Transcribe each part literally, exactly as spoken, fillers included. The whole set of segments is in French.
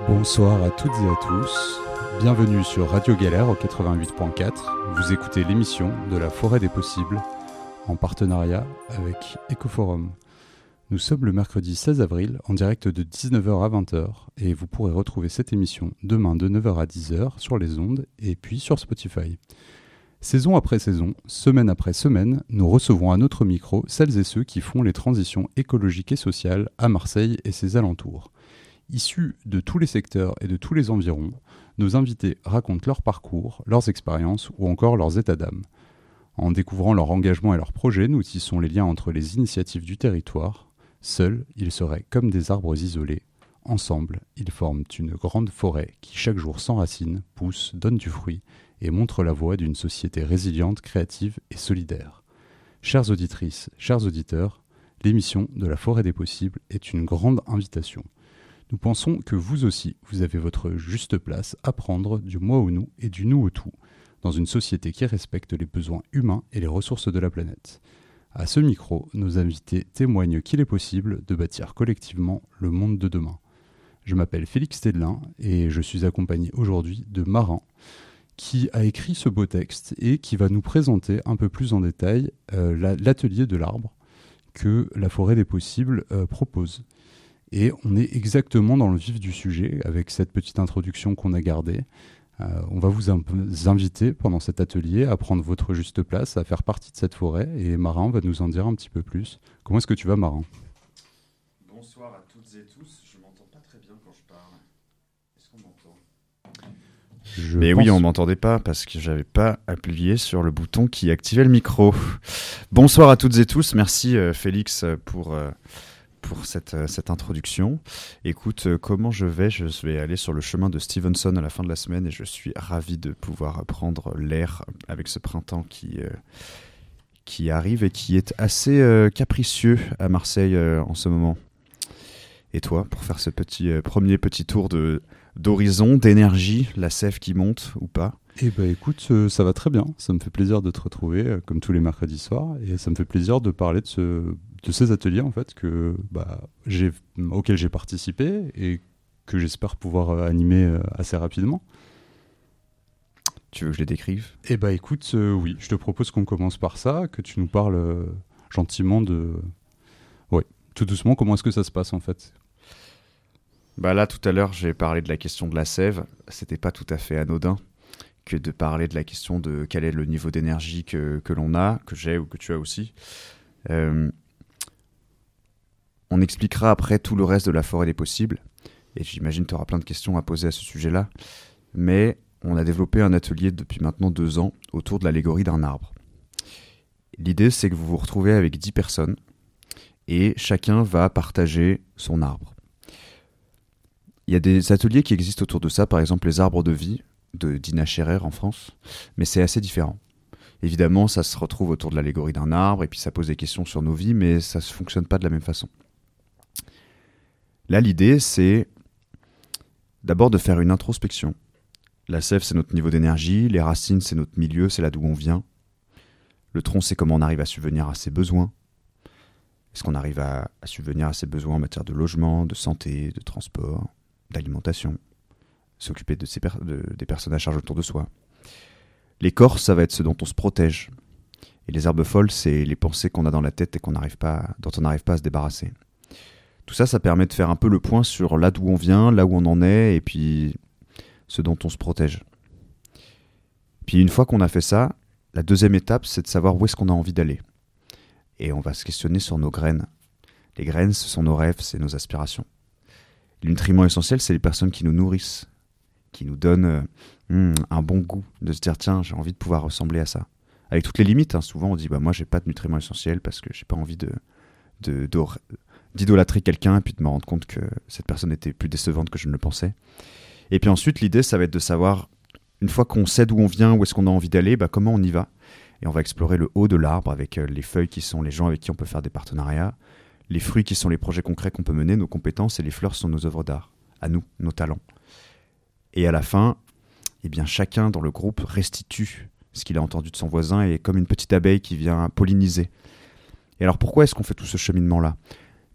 Bonsoir à toutes et à tous, bienvenue sur Radio Galère au quatre-vingt-huit point quatre. Vous écoutez l'émission de la Forêt des Possibles en partenariat avec Ecoforum. Nous sommes le mercredi seize avril en direct de dix-neuf heures à vingt heures et vous pourrez retrouver cette émission demain de neuf heures à dix heures sur les ondes et puis sur Spotify. Saison après saison, semaine après semaine, nous recevons à notre micro celles et ceux qui font les transitions écologiques et sociales à Marseille et ses alentours. Issus de tous les secteurs et de tous les environs, nos invités racontent leur parcours, leurs expériences ou encore leurs états d'âme. En découvrant leur engagement et leurs projets, nous tissons les liens entre les initiatives du territoire. Seuls, ils seraient comme des arbres isolés. Ensemble, ils forment une grande forêt qui chaque jour s'enracine, pousse, donne du fruit et montre la voie d'une société résiliente, créative et solidaire. Chères auditrices, chers auditeurs, l'émission de la Forêt des Possibles est une grande invitation. Nous pensons que vous aussi, vous avez votre juste place à prendre du moi au nous et du nous au tout, dans une société qui respecte les besoins humains et les ressources de la planète. À ce micro, nos invités témoignent qu'il est possible de bâtir collectivement le monde de demain. Je m'appelle Félix Tédelin et je suis accompagné aujourd'hui de Marin, qui a écrit ce beau texte et qui va nous présenter un peu plus en détail euh, la, l'atelier de l'arbre que la Forêt des Possibles euh, propose. Et on est exactement dans le vif du sujet avec cette petite introduction qu'on a gardée. Euh, on va vous imp- inviter pendant cet atelier à prendre votre juste place, à faire partie de cette forêt. Et Marin va nous en dire un petit peu plus. Comment est-ce que tu vas, Marin ? Bonsoir à toutes et tous. Je m'entends pas très bien quand je parle. Est-ce qu'on m'entend ? Je Mais pense... oui, on m'entendait pas parce que j'avais pas appuyé sur le bouton qui activait le micro. Bonsoir à toutes et tous. Merci euh, Félix pour... Euh, pour cette, euh, cette introduction. Écoute, euh, comment je vais ? Je vais aller sur le chemin de Stevenson à la fin de la semaine et je suis ravi de pouvoir prendre l'air avec ce printemps qui, euh, qui arrive et qui est assez euh, capricieux à Marseille euh, en ce moment. Et toi, pour faire ce petit, euh, premier petit tour de, d'horizon, d'énergie, la sève qui monte ou pas ? Eh ben écoute, euh, ça va très bien. Ça me fait plaisir de te retrouver euh, comme tous les mercredis soirs et ça me fait plaisir de parler de ce... de ces ateliers en fait que bah, j'ai, auxquels j'ai participé et que j'espère pouvoir euh, animer euh, assez rapidement. Tu veux que je les décrive ? Eh bah écoute, euh, oui, je te propose qu'on commence par ça, que tu nous parles euh, gentiment de... Ouais, tout doucement, comment est-ce que ça se passe en fait ? Bah là, tout à l'heure, j'ai parlé de la question de la sève. C'était pas tout à fait anodin que de parler de la question de quel est le niveau d'énergie que, que l'on a, que j'ai ou que tu as aussi. Euh, On expliquera après tout le reste de la Forêt des Possibles, et j'imagine que tu auras plein de questions à poser à ce sujet-là, mais on a développé un atelier depuis maintenant deux ans autour de l'allégorie d'un arbre. L'idée, c'est que vous vous retrouvez avec dix personnes, et chacun va partager son arbre. Il y a des ateliers qui existent autour de ça, par exemple les arbres de vie, de Dina Scherer en France, mais c'est assez différent. Évidemment, ça se retrouve autour de l'allégorie d'un arbre, et puis ça pose des questions sur nos vies, mais ça ne fonctionne pas de la même façon. Là, l'idée, c'est d'abord de faire une introspection. La sève, c'est notre niveau d'énergie. Les racines, c'est notre milieu, c'est là d'où on vient. Le tronc, c'est comment on arrive à subvenir à ses besoins. Est-ce qu'on arrive à, à subvenir à ses besoins en matière de logement, de santé, de transport, d'alimentation, s'occuper de ses per- de, des personnes à charge autour de soi. L'écorce, ça va être ce dont on se protège. Et les herbes folles, c'est les pensées qu'on a dans la tête et qu'on n'arrive pas, dont on n'arrive pas à se débarrasser. Tout ça, ça permet de faire un peu le point sur là d'où on vient, là où on en est, et puis ce dont on se protège. Puis une fois qu'on a fait ça, la deuxième étape, c'est de savoir où est-ce qu'on a envie d'aller. Et on va se questionner sur nos graines. Les graines, ce sont nos rêves, c'est nos aspirations. Les nutriments essentiels, c'est les personnes qui nous nourrissent, qui nous donnent euh, hmm, un bon goût, de se dire, tiens, j'ai envie de pouvoir ressembler à ça. Avec toutes les limites, hein. Souvent on dit, bah, moi, j'ai pas de nutriments essentiels parce que j'ai pas envie de... de, de d'idolâtrer quelqu'un et puis de me rendre compte que cette personne était plus décevante que je ne le pensais. Et puis ensuite, l'idée, ça va être de savoir, une fois qu'on sait d'où on vient, où est-ce qu'on a envie d'aller, bah, comment on y va. Et on va explorer le haut de l'arbre avec les feuilles qui sont les gens avec qui on peut faire des partenariats, les fruits qui sont les projets concrets qu'on peut mener, nos compétences, et les fleurs sont nos œuvres d'art, à nous, nos talents. Et à la fin, eh bien, chacun dans le groupe restitue ce qu'il a entendu de son voisin et comme une petite abeille qui vient polliniser. Et alors pourquoi est-ce qu'on fait tout ce cheminement-là ?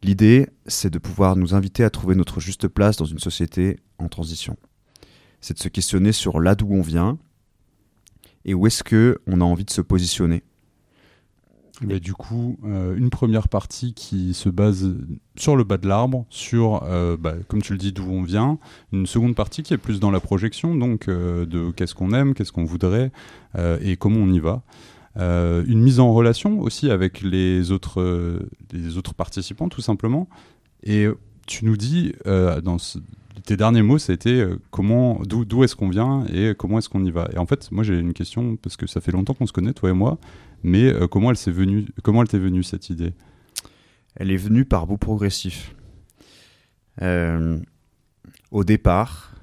L'idée, c'est de pouvoir nous inviter à trouver notre juste place dans une société en transition. C'est de se questionner sur là d'où on vient et où est-ce qu'on a envie de se positionner. Mais du coup, euh, une première partie qui se base sur le bas de l'arbre, sur, euh, bah, comme tu le dis, d'où on vient. Une seconde partie qui est plus dans la projection, donc euh, de qu'est-ce qu'on aime, qu'est-ce qu'on voudrait euh, et comment on y va. Euh, une mise en relation aussi avec les autres, euh, les autres participants, tout simplement. Et tu nous dis, euh, dans ce, tes derniers mots, ça a été euh, comment, d'où, d'où est-ce qu'on vient et comment est-ce qu'on y va. Et en fait, moi j'ai une question, parce que ça fait longtemps qu'on se connaît, toi et moi. Mais euh, comment elle s'est venue, comment elle t'est venue cette idée ? Elle est venue par bout progressif. Euh, au départ,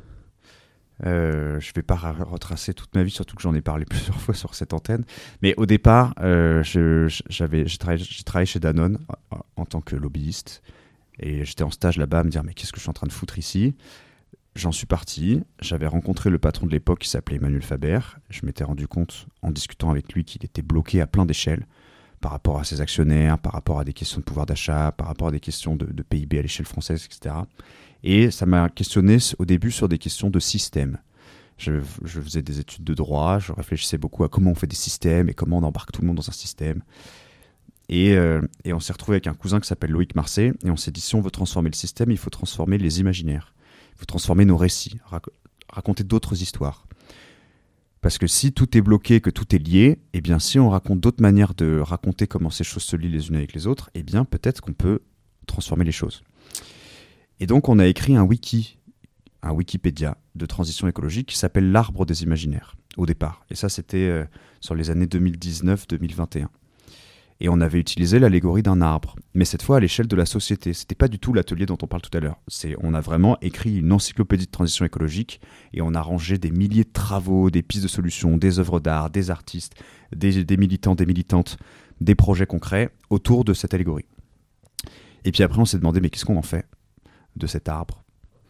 euh, je ne vais pas retracer toute ma vie, surtout que j'en ai parlé plusieurs fois sur cette antenne. Mais au départ, euh, je, j'avais, j'ai, travaillé, j'ai travaillé chez Danone en, en tant que lobbyiste. Et j'étais en stage là-bas à me dire mais qu'est-ce que je suis en train de foutre ici ? J'en suis parti, j'avais rencontré le patron de l'époque qui s'appelait Emmanuel Faber. Je m'étais rendu compte en discutant avec lui qu'il était bloqué à plein d'échelles par rapport à ses actionnaires, par rapport à des questions de pouvoir d'achat, par rapport à des questions de, de P I B à l'échelle française, et cetera. Et ça m'a questionné au début sur des questions de système. Je, je faisais des études de droit, je réfléchissais beaucoup à comment on fait des systèmes et comment on embarque tout le monde dans un système. Et, euh, et on s'est retrouvé avec un cousin qui s'appelle Loïc Marcet et on s'est dit si on veut transformer le système, il faut transformer les imaginaires. Il faut transformer nos récits, rac- raconter d'autres histoires. Parce que si tout est bloqué, que tout est lié, eh bien si on raconte d'autres manières de raconter comment ces choses se lient les unes avec les autres, eh bien peut-être qu'on peut transformer les choses. Et donc on a écrit un wiki, un Wikipédia de transition écologique qui s'appelle l'Arbre des imaginaires, au départ. Et ça c'était euh, sur les années deux mille dix-neuf deux mille vingt et un. Et on avait utilisé l'allégorie d'un arbre, mais cette fois à l'échelle de la société. C'était pas du tout l'atelier dont on parle tout à l'heure. C'est, on a vraiment écrit une encyclopédie de transition écologique et on a rangé des milliers de travaux, des pistes de solutions, des œuvres d'art, des artistes, des, des militants, des militantes, des projets concrets autour de cette allégorie. Et puis après on s'est demandé mais qu'est-ce qu'on en fait de cet arbre ?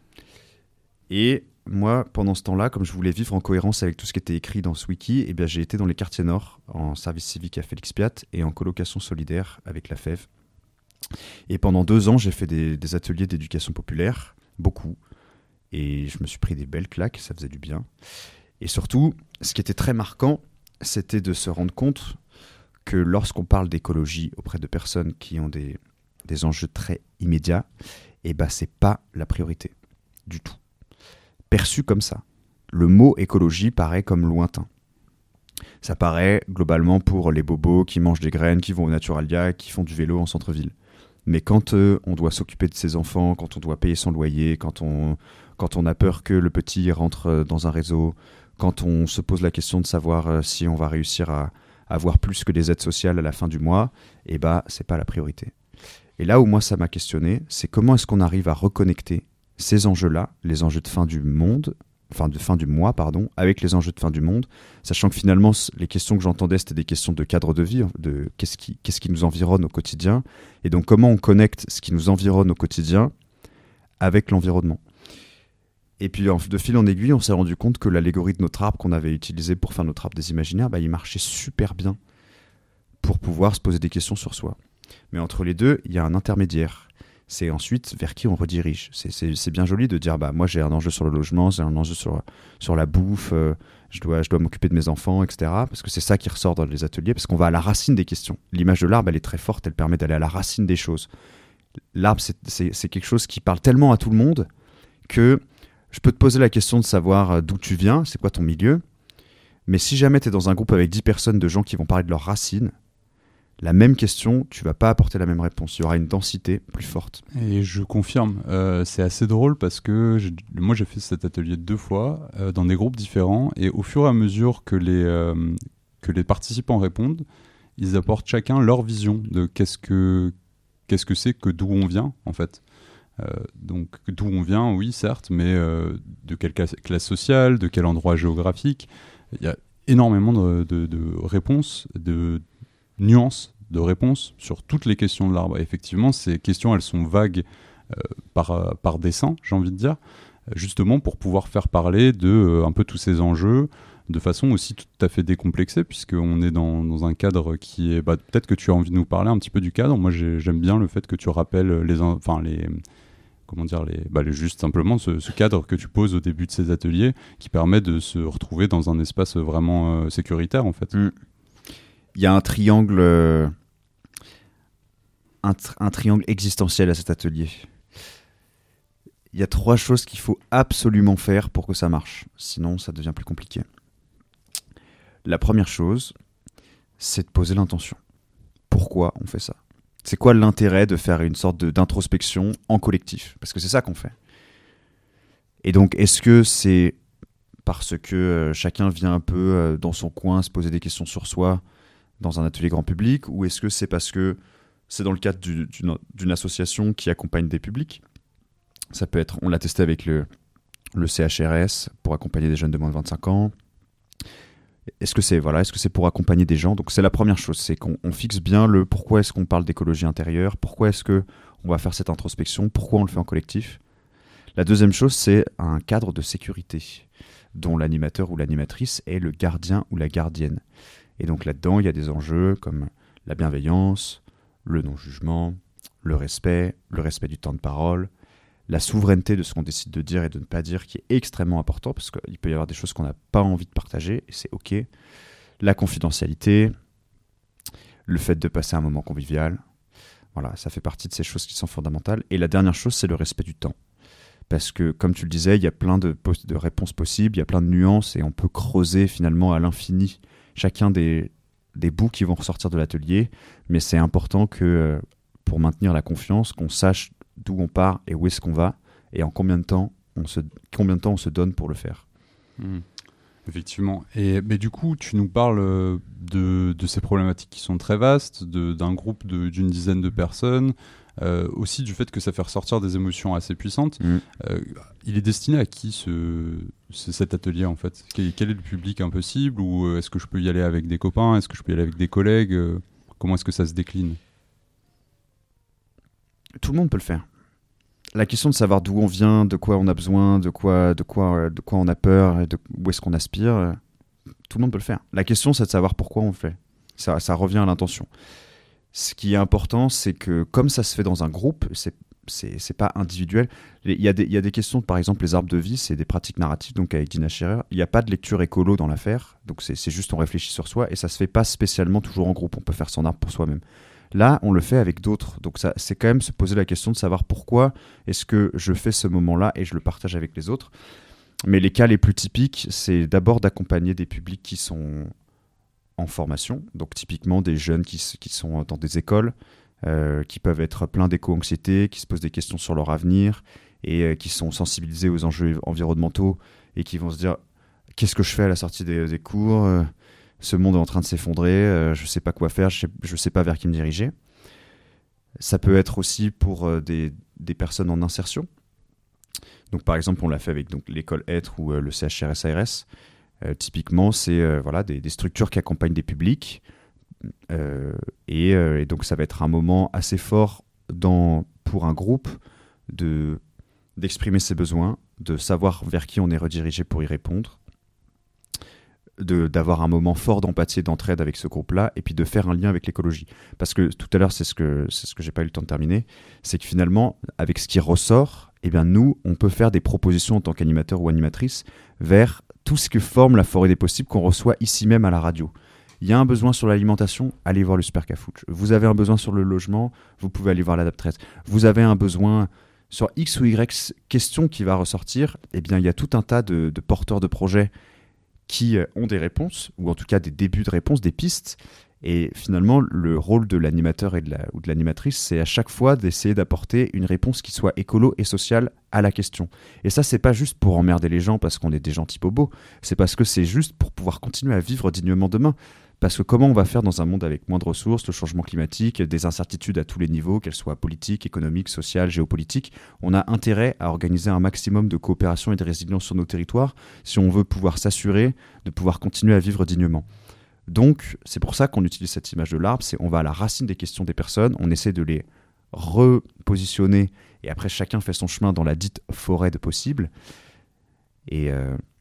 Et moi, pendant ce temps-là, comme je voulais vivre en cohérence avec tout ce qui était écrit dans ce wiki, eh bien, j'ai été dans les quartiers nord, en service civique à Félix Piat et en colocation solidaire avec la F E V. Et pendant deux ans, j'ai fait des, des ateliers d'éducation populaire, beaucoup. Et je me suis pris des belles claques, ça faisait du bien. Et surtout, ce qui était très marquant, c'était de se rendre compte que lorsqu'on parle d'écologie auprès de personnes qui ont des, des enjeux très immédiats, eh ben, c'est pas la priorité du tout. Perçu comme ça. Le mot écologie paraît comme lointain. Ça paraît globalement pour les bobos qui mangent des graines, qui vont au Naturalia, qui font du vélo en centre-ville. Mais quand euh, on doit s'occuper de ses enfants, quand on doit payer son loyer, quand on, quand on a peur que le petit rentre dans un réseau, quand on se pose la question de savoir euh, si on va réussir à, à avoir plus que des aides sociales à la fin du mois, eh ben, c'est pas la priorité. Et là où moi ça m'a questionné, c'est comment est-ce qu'on arrive à reconnecter ces enjeux-là, les enjeux de fin du monde, enfin de fin du mois, pardon, avec les enjeux de fin du monde, sachant que finalement, les questions que j'entendais, c'était des questions de cadre de vie, de qu'est-ce qui, qu'est-ce qui nous environne au quotidien, et donc comment on connecte ce qui nous environne au quotidien avec l'environnement. Et puis, de fil en aiguille, on s'est rendu compte que l'allégorie de notre arbre qu'on avait utilisé pour faire notre arbre des imaginaires, bah, il marchait super bien pour pouvoir se poser des questions sur soi. Mais entre les deux, il y a un intermédiaire. C'est ensuite vers qui on redirige. C'est, c'est, c'est bien joli de dire bah, moi j'ai un enjeu sur le logement, j'ai un enjeu sur, sur la bouffe, euh, je, dois, je dois m'occuper de mes enfants, et cetera. Parce que c'est ça qui ressort dans les ateliers, parce qu'on va à la racine des questions. L'image de l'arbre, elle est très forte, elle permet d'aller à la racine des choses. L'arbre, c'est, c'est, c'est quelque chose qui parle tellement à tout le monde que je peux te poser la question de savoir d'où tu viens, c'est quoi ton milieu, mais si jamais tu es dans un groupe avec dix personnes de gens qui vont parler de leurs racines, la même question, tu vas pas apporter la même réponse. Il y aura une densité plus forte. Et je confirme, euh, c'est assez drôle parce que j'ai, moi j'ai fait cet atelier deux fois euh, dans des groupes différents et au fur et à mesure que les, euh, que les participants répondent, ils apportent chacun leur vision de qu'est-ce que, qu'est-ce que c'est que d'où on vient en fait. Euh, donc d'où on vient, oui certes, mais euh, de quelle classe, classe sociale, de quel endroit géographique. Il y a énormément de, de, de réponses, de nuances de réponses sur toutes les questions de l'arbre. Et effectivement, ces questions, elles sont vagues euh, par, par dessin, j'ai envie de dire, justement pour pouvoir faire parler de euh, un peu tous ces enjeux, de façon aussi tout à fait décomplexée, puisqu'on est dans, dans un cadre qui est... Bah, peut-être que tu as envie de nous parler un petit peu du cadre. Moi, j'ai, j'aime bien le fait que tu rappelles les... Enfin, les comment dire, les, bah, les, juste simplement ce, ce cadre que tu poses au début de ces ateliers qui permet de se retrouver dans un espace vraiment euh, sécuritaire, en fait. Mmh. Il y a un triangle, euh, un, tr- un triangle existentiel à cet atelier. Il y a trois choses qu'il faut absolument faire pour que ça marche. Sinon, ça devient plus compliqué. La première chose, c'est de poser l'intention. Pourquoi on fait ça ? C'est quoi l'intérêt de faire une sorte de, d'introspection en collectif ? Parce que c'est ça qu'on fait. Et donc, est-ce que c'est parce que euh, chacun vient un peu euh, dans son coin se poser des questions sur soi dans un atelier grand public, ou est-ce que c'est parce que c'est dans le cadre du, d'une, d'une association qui accompagne des publics ? Ça peut être, on l'a testé avec le, le C H R S pour accompagner des jeunes de moins de vingt-cinq ans. Est-ce que c'est, voilà, est-ce que c'est pour accompagner des gens ? Donc c'est la première chose, c'est qu'on on fixe bien le pourquoi est-ce qu'on parle d'écologie intérieure, pourquoi est-ce qu'on va faire cette introspection, pourquoi on le fait en collectif. La deuxième chose, c'est un cadre de sécurité dont l'animateur ou l'animatrice est le gardien ou la gardienne. Et donc là-dedans, il y a des enjeux comme la bienveillance, le non-jugement, le respect, le respect du temps de parole, la souveraineté de ce qu'on décide de dire et de ne pas dire, qui est extrêmement important, parce qu'il peut y avoir des choses qu'on n'a pas envie de partager, et c'est OK. La confidentialité, le fait de passer un moment convivial, voilà, ça fait partie de ces choses qui sont fondamentales. Et la dernière chose, c'est le respect du temps. Parce que, comme tu le disais, il y a plein de, pos- de réponses possibles, il y a plein de nuances, et on peut creuser finalement à l'infini chacun des, des bouts qui vont ressortir de l'atelier, mais c'est important que, pour maintenir la confiance, qu'on sache d'où on part et où est-ce qu'on va, et en combien de temps on se, combien de temps on se donne pour le faire. Mmh. Effectivement. Et, mais du coup, tu nous parles de, de ces problématiques qui sont très vastes, de, d'un groupe de, d'une dizaine de personnes, euh, aussi du fait que ça fait ressortir des émotions assez puissantes. Mmh. Euh, il est destiné à qui ce, ce, cet atelier en fait ? quel, quel est le public un peu cible ? Ou est-ce que je peux y aller avec des copains ? Est-ce que je peux y aller avec des collègues ? Comment est-ce que ça se décline ? Tout le monde peut le faire. La question de savoir d'où on vient, de quoi on a besoin, de quoi, de quoi, de quoi on a peur, et de où est-ce qu'on aspire, tout le monde peut le faire. La question, c'est de savoir pourquoi on le fait. Ça, ça revient à l'intention. Ce qui est important, c'est que comme ça se fait dans un groupe, c'est, c'est, c'est pas individuel. Il y a des, il y a des questions, par exemple, les arbres de vie, c'est des pratiques narratives, donc avec Dina Scherer. Il n'y a pas de lecture écolo dans l'affaire, donc c'est, c'est juste on réfléchit sur soi, et ça se fait pas spécialement toujours en groupe. On peut faire son arbre pour soi-même. Là, on le fait avec d'autres. Donc, ça, c'est quand même se poser la question de savoir pourquoi est-ce que je fais ce moment-là et je le partage avec les autres. Mais les cas les plus typiques, c'est d'abord d'accompagner des publics qui sont en formation. Donc, typiquement, des jeunes qui, qui sont dans des écoles, euh, qui peuvent être pleins d'éco-anxiété, qui se posent des questions sur leur avenir et euh, qui sont sensibilisés aux enjeux environnementaux et qui vont se dire « Qu'est-ce que je fais à la sortie des, des cours ?» Ce monde est en train de s'effondrer, euh, je ne sais pas quoi faire, je ne sais, sais pas vers qui me diriger. Ça peut être aussi pour euh, des, des personnes en insertion. Donc, par exemple, on l'a fait avec donc, l'école Être ou euh, le C H R S A R S. Euh, typiquement, c'est euh, voilà, des, des structures qui accompagnent des publics. Euh, et, euh, et donc, ça va être un moment assez fort dans, pour un groupe de, d'exprimer ses besoins, de savoir vers qui on est redirigé pour y répondre, De, d'avoir un moment fort d'empathie et d'entraide avec ce groupe-là, et puis de faire un lien avec l'écologie. Parce que tout à l'heure, c'est ce que, c'est ce que j'ai pas eu le temps de terminer, c'est que finalement, avec ce qui ressort, eh bien nous, on peut faire des propositions en tant qu'animateur ou animatrice vers tout ce que forme la forêt des possibles qu'on reçoit ici même à la radio. Il y a un besoin sur l'alimentation, allez voir le Super Cafouche. Vous avez un besoin sur le logement, vous pouvez aller voir l'Adaptresse. Vous avez un besoin sur X ou Y question qui va ressortir, eh bien il y a tout un tas de, de porteurs de projets qui ont des réponses, ou en tout cas des débuts de réponses, des pistes. Et finalement, le rôle de l'animateur et de la, ou de l'animatrice, c'est à chaque fois d'essayer d'apporter une réponse qui soit écolo et sociale à la question. Et ça, c'est pas juste pour emmerder les gens parce qu'on est des gentils bobos, c'est parce que c'est juste pour pouvoir continuer à vivre dignement demain. Parce que comment on va faire dans un monde avec moins de ressources, le changement climatique, des incertitudes à tous les niveaux, qu'elles soient politiques, économiques, sociales, géopolitiques, on a intérêt à organiser un maximum de coopération et de résilience sur nos territoires si on veut pouvoir s'assurer de pouvoir continuer à vivre dignement. Donc, c'est pour ça qu'on utilise cette image de l'arbre, c'est on va à la racine des questions des personnes, on essaie de les repositionner et après chacun fait son chemin dans la dite forêt de possibles. Et... Euh,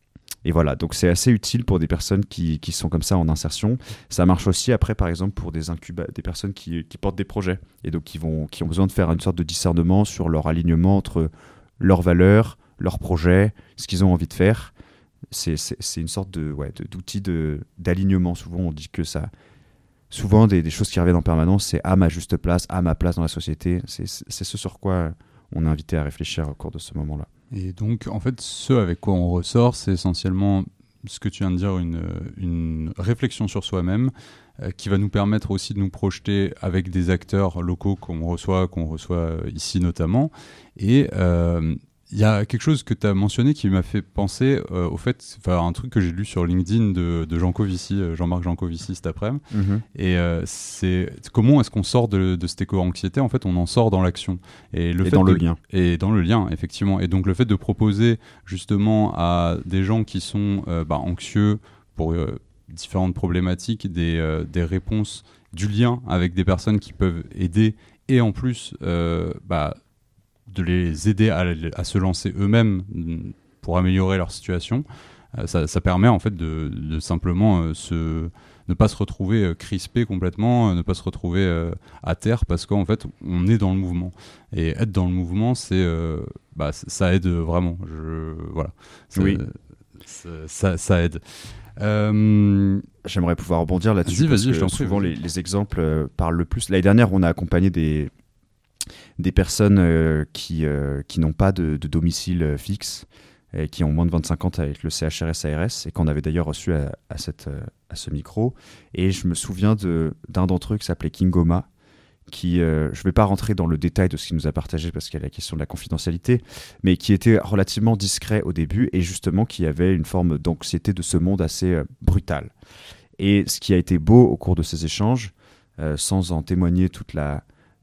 et voilà, donc c'est assez utile pour des personnes qui, qui sont comme ça en insertion. Ça marche aussi après, par exemple, pour des, incuba- des personnes qui, qui portent des projets et donc qui, vont, qui ont besoin de faire une sorte de discernement sur leur alignement entre leurs valeurs, leurs projets, ce qu'ils ont envie de faire. C'est, c'est, c'est une sorte de, ouais, de, d'outil de, d'alignement. Souvent, on dit que ça... Souvent, des, des choses qui reviennent en permanence, c'est à ma juste place, à ma place dans la société. C'est, c'est ce sur quoi on est invité à réfléchir au cours de ce moment-là. Et donc, en fait, ce avec quoi on ressort, c'est essentiellement ce que tu viens de dire, une, une réflexion sur soi-même euh, qui va nous permettre aussi de nous projeter avec des acteurs locaux qu'on reçoit, qu'on reçoit ici notamment. Et euh, il y a quelque chose que tu as mentionné qui m'a fait penser euh, au fait, enfin un truc que j'ai lu sur LinkedIn de, de Jean Covici, Jean-Marc Jancovici cet après-midi. Mm-hmm. Et euh, c'est comment est-ce qu'on sort de, de cette éco-anxiété ? En fait, on en sort dans l'action. Et, le et fait dans de, le lien. Et dans le lien, effectivement. Et donc le fait de proposer justement à des gens qui sont euh, bah, anxieux pour euh, différentes problématiques, des, euh, des réponses, du lien avec des personnes qui peuvent aider et en plus... Euh, bah, de les aider à, à se lancer eux-mêmes pour améliorer leur situation, euh, ça, ça permet en fait de, de simplement euh, se, ne pas se retrouver euh, crispé complètement, euh, ne pas se retrouver euh, à terre parce qu'en fait on est dans le mouvement. Et être dans le mouvement, c'est, euh, bah, ça aide vraiment. Je, voilà. Ça, oui. Ça, ça aide. Euh... J'aimerais pouvoir rebondir là-dessus vas-y, parce vas-y, que je t'en prie, souvent vas-y. Les, les exemples euh, parlent le plus. L'année dernière, on a accompagné des des personnes euh, qui, euh, qui n'ont pas de, de domicile euh, fixe et qui ont moins de vingt-cinq ans avec le C H R S A R S et qu'on avait d'ailleurs reçu à, à, cette, euh, à ce micro. Et je me souviens de, d'un d'entre eux qui s'appelait Kingoma, qui, euh, je ne vais pas rentrer dans le détail de ce qu'il nous a partagé parce qu'il y a la question de la confidentialité, mais qui était relativement discret au début et justement qui avait une forme d'anxiété de ce monde assez euh, brutal. Et ce qui a été beau au cours de ces échanges, euh, sans en témoigner toute la...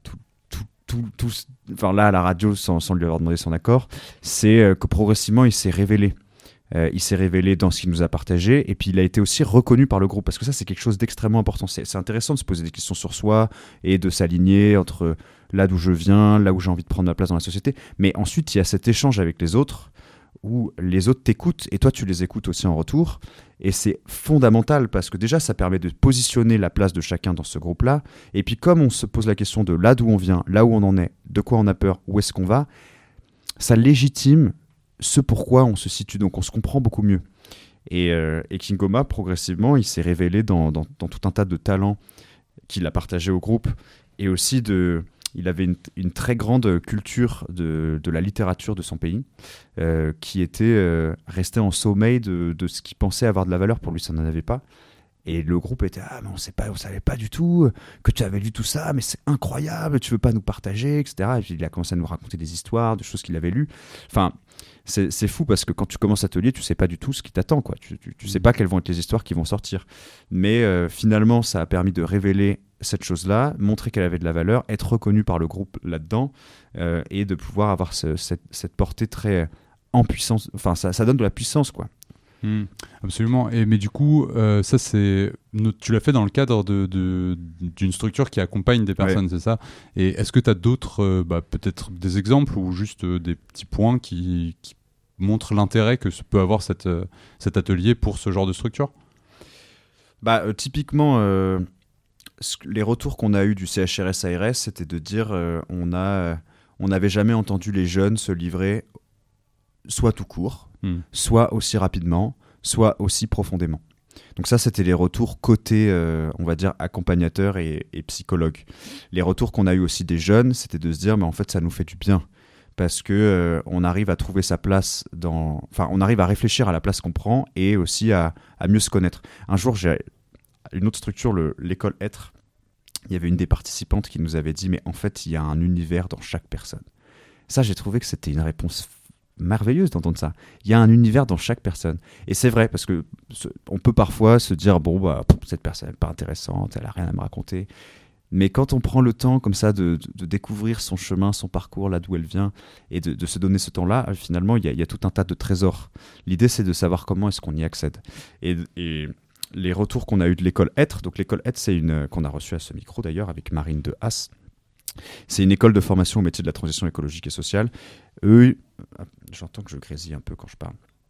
Tout, tout, enfin là à la radio sans, sans lui avoir demandé son accord, c'est euh, que progressivement il s'est révélé. Euh, il s'est révélé dans ce qu'il nous a partagé et puis il a été aussi reconnu par le groupe parce que ça c'est quelque chose d'extrêmement important. C'est, c'est intéressant de se poser des questions sur soi et de s'aligner entre là d'où je viens, là où j'ai envie de prendre ma place dans la société. Mais ensuite il y a cet échange avec les autres où les autres t'écoutent et toi tu les écoutes aussi en retour. Et c'est fondamental parce que déjà ça permet de positionner la place de chacun dans ce groupe-là. Et puis comme on se pose la question de là d'où on vient, là où on en est, de quoi on a peur, où est-ce qu'on va, ça légitime ce pourquoi on se situe. Donc on se comprend beaucoup mieux. Et, euh, et Kingoma, progressivement, il s'est révélé dans, dans, dans tout un tas de talents qu'il a partagé au groupe et aussi de... Il avait une, une très grande culture de, de la littérature de son pays, euh, qui était euh, resté en sommeil de, de ce qu'il pensait avoir de la valeur. Pour lui, ça n'en avait pas. Et le groupe était « Ah, mais on sait pas, on savait pas du tout que tu avais lu tout ça, mais c'est incroyable, tu veux pas nous partager, et cetera » Et puis il a commencé à nous raconter des histoires, de choses qu'il avait lues. Enfin, c'est, c'est fou parce que quand tu commences l'atelier, tu sais pas du tout ce qui t'attend, quoi. Tu, tu, tu sais pas quelles vont être les histoires qui vont sortir. Mais euh, finalement, ça a permis de révéler cette chose-là, montrer qu'elle avait de la valeur, être reconnue par le groupe là-dedans, euh, et de pouvoir avoir ce, cette, cette portée très en puissance. Enfin, ça, ça donne de la puissance, quoi. Mmh, absolument. Et, mais du coup, euh, ça, c'est, tu l'as fait dans le cadre de, de, d'une structure qui accompagne des personnes, ouais. C'est ça ? Et est-ce que tu as d'autres, euh, bah, peut-être des exemples ou juste euh, des petits points qui, qui montrent l'intérêt que peut avoir cette, euh, cet atelier pour ce genre de structure ? Bah, euh, typiquement, euh, les retours qu'on a eus du C H R S A R S, c'était de dire euh, on a, on n'avait jamais entendu les jeunes se livrer soit tout court, mmh. soit aussi rapidement, soit aussi profondément. Donc ça, c'était les retours côté, euh, on va dire, accompagnateur et, et psychologue. Les retours qu'on a eu aussi des jeunes, c'était de se dire, mais en fait, ça nous fait du bien. Parce que euh, on arrive à trouver sa place dans... Enfin, on arrive à réfléchir à la place qu'on prend et aussi à, à mieux se connaître. Un jour, j'ai une autre structure, le, l'école Être. Il y avait une des participantes qui nous avait dit, mais en fait, il y a un univers dans chaque personne. Ça, j'ai trouvé que c'était une réponse merveilleuse d'entendre ça. Il y a un univers dans chaque personne. Et c'est vrai, parce que ce, on peut parfois se dire, bon, bah, cette personne n'est pas intéressante, elle n'a rien à me raconter. Mais quand on prend le temps comme ça de, de, de découvrir son chemin, son parcours, là d'où elle vient, et de, de se donner ce temps-là, finalement, il y a, il y a tout un tas de trésors. L'idée, c'est de savoir comment est-ce qu'on y accède. Et, et les retours qu'on a eu de l'école Être, donc l'école Être, c'est une qu'on a reçue à ce micro d'ailleurs, avec Marine de Haas. C'est une école de formation au métier de la transition écologique et sociale. Eux, j'entends que je grésille un peu quand je parle.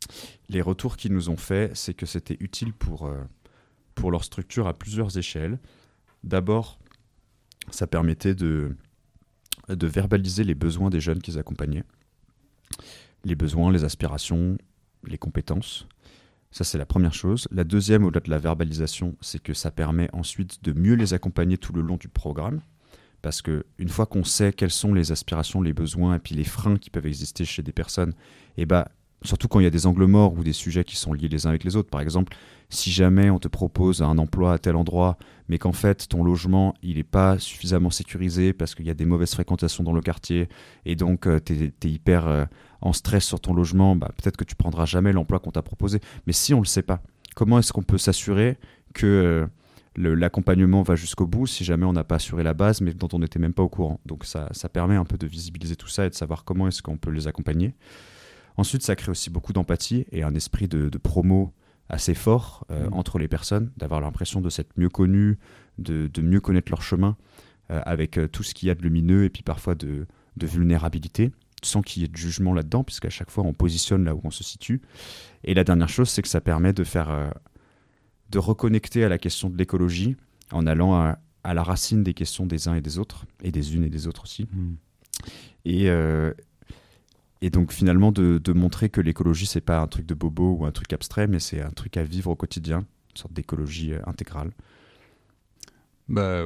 Les retours qu'ils nous ont faits, c'est que c'était utile pour, euh, pour leur structure à plusieurs échelles. D'abord, ça permettait de, de verbaliser les besoins des jeunes qu'ils accompagnaient. Les besoins, les aspirations, les compétences. Ça, c'est la première chose. La deuxième, au-delà de la verbalisation, c'est que ça permet ensuite de mieux les accompagner tout le long du programme. Parce qu'une fois qu'on sait quelles sont les aspirations, les besoins et puis les freins qui peuvent exister chez des personnes, et bah, surtout quand il y a des angles morts ou des sujets qui sont liés les uns avec les autres. Par exemple, si jamais on te propose un emploi à tel endroit, mais qu'en fait ton logement il n'est pas suffisamment sécurisé parce qu'il y a des mauvaises fréquentations dans le quartier et donc euh, tu es hyper euh, en stress sur ton logement, bah, peut-être que tu ne prendras jamais l'emploi qu'on t'a proposé. Mais si on ne le sait pas, comment est-ce qu'on peut s'assurer que euh, le, l'accompagnement va jusqu'au bout si jamais on n'a pas assuré la base mais dont on n'était même pas au courant. Donc ça, ça permet un peu de visibiliser tout ça et de savoir comment est-ce qu'on peut les accompagner. Ensuite, ça crée aussi beaucoup d'empathie et un esprit de, de promo assez fort euh, mmh. entre les personnes, d'avoir l'impression de s'être mieux connus, de, de mieux connaître leur chemin, euh, avec euh, tout ce qu'il y a de lumineux et puis parfois de, de vulnérabilité, sans qu'il y ait de jugement là-dedans, puisqu'à chaque fois on positionne là où on se situe. Et la dernière chose, c'est que ça permet de faire, euh, de reconnecter à la question de l'écologie en allant à, à la racine des questions des uns et des autres, et des unes et des autres aussi. Mmh. Et... Euh, Et donc finalement de, de montrer que l'écologie c'est pas un truc de bobo ou un truc abstrait, mais c'est un truc à vivre au quotidien, une sorte d'écologie euh, intégrale. Bah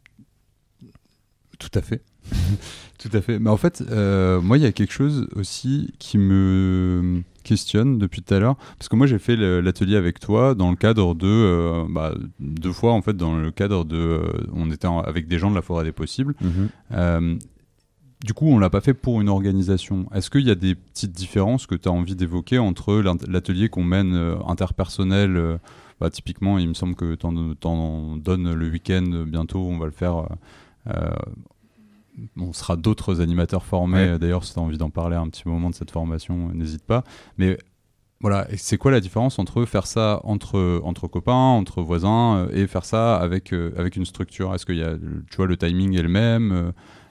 tout à fait, tout à fait. Mais en fait, euh, moi il y a quelque chose aussi qui me questionne depuis tout à l'heure, parce que moi j'ai fait le, l'atelier avec toi dans le cadre de euh, bah, deux fois en fait dans le cadre de, euh, on était en, avec des gens de la Forêt des Possibles. Mm-hmm. Euh, Du coup, on ne l'a pas fait pour une organisation. Est-ce qu'il y a des petites différences que tu as envie d'évoquer entre l'atelier qu'on mène euh, interpersonnel euh, bah, typiquement, il me semble que tu en donnes le week-end bientôt, on va le faire. Euh, on sera d'autres animateurs formés. Ouais. D'ailleurs, si tu as envie d'en parler un petit moment de cette formation, n'hésite pas. Mais voilà, c'est quoi la différence entre faire ça entre, entre copains, entre voisins, et faire ça avec, euh, avec une structure ? Est-ce que y a, tu vois, le timing est le même euh,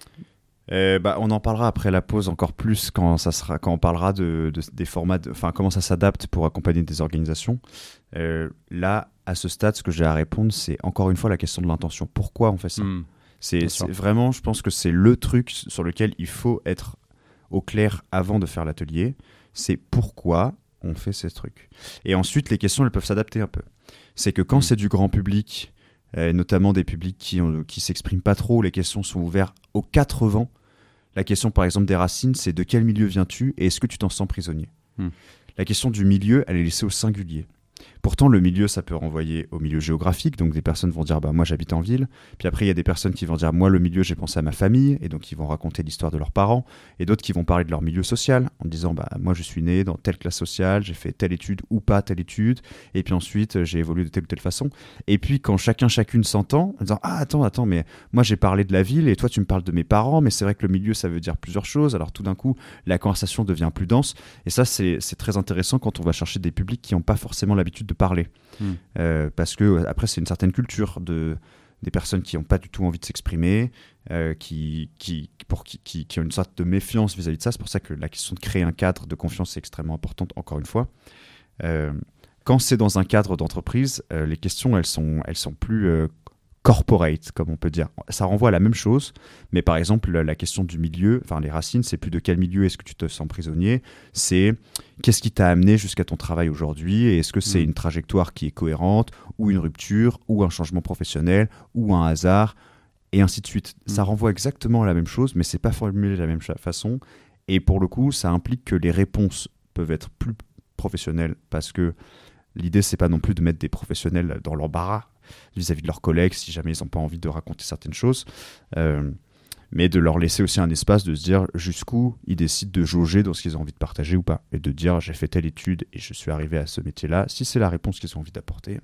Euh, bah, on en parlera après la pause encore plus quand, ça sera, quand on parlera de, de, des formats, enfin comment ça s'adapte pour accompagner des organisations. Euh, là, à ce stade, ce que j'ai à répondre, c'est encore une fois la question de l'intention. Pourquoi on fait ça ? mmh, c'est, c'est vraiment, je pense que c'est le truc sur lequel il faut être au clair avant de faire l'atelier. C'est pourquoi on fait ces trucs. Et ensuite, les questions, elles peuvent s'adapter un peu. C'est que quand mmh. c'est du grand public, et notamment des publics qui ne qui s'expriment pas trop, les questions sont ouvertes aux quatre vents. La question, par exemple, des racines, c'est de quel milieu viens-tu et est-ce que tu t'en sens prisonnier ? hmm. La question du milieu, elle est laissée au singulier. Pourtant, le milieu, ça peut renvoyer au milieu géographique, donc des personnes vont dire bah, « moi j'habite en ville », puis après il y a des personnes qui vont dire « moi le milieu, j'ai pensé à ma famille », et donc ils vont raconter l'histoire de leurs parents, et d'autres qui vont parler de leur milieu social, en disant bah, « moi je suis né dans telle classe sociale, j'ai fait telle étude ou pas telle étude, et puis ensuite j'ai évolué de telle ou telle façon ». Et puis quand chacun, chacune s'entend, en disant « ah attends, attends, mais moi j'ai parlé de la ville, et toi tu me parles de mes parents, mais c'est vrai que le milieu ça veut dire plusieurs choses », alors tout d'un coup la conversation devient plus dense, et ça c'est, c'est très intéressant quand on va chercher des publics qui n'ont pas forcément l'habitude de parler. Mmh. Euh, parce que après c'est une certaine culture de, des personnes qui n'ont pas du tout envie de s'exprimer, euh, qui, qui, pour, qui, qui, qui ont une sorte de méfiance vis-à-vis de ça. C'est pour ça que la question de créer un cadre de confiance est extrêmement importante, encore une fois. Euh, quand c'est dans un cadre d'entreprise, euh, les questions elles sont, elles sont plus euh, corporate, comme on peut dire. Ça renvoie à la même chose, mais par exemple, la question du milieu, enfin les racines, c'est plus de quel milieu est-ce que tu te sens prisonnier, c'est qu'est-ce qui t'a amené jusqu'à ton travail aujourd'hui, et est-ce que c'est mmh. une trajectoire qui est cohérente, ou une rupture, ou un changement professionnel, ou un hasard, et ainsi de suite. Mmh. Ça renvoie exactement à la même chose, mais c'est pas formulé de la même façon, et pour le coup, ça implique que les réponses peuvent être plus professionnelles, parce que l'idée, c'est pas non plus de mettre des professionnels dans l'embarras vis-à-vis de leurs collègues si jamais ils n'ont pas envie de raconter certaines choses, euh, mais de leur laisser aussi un espace de se dire jusqu'où ils décident de jauger dans ce qu'ils ont envie de partager ou pas, et de dire j'ai fait telle étude et je suis arrivé à ce métier-là. Si c'est la réponse qu'ils ont envie d'apporter,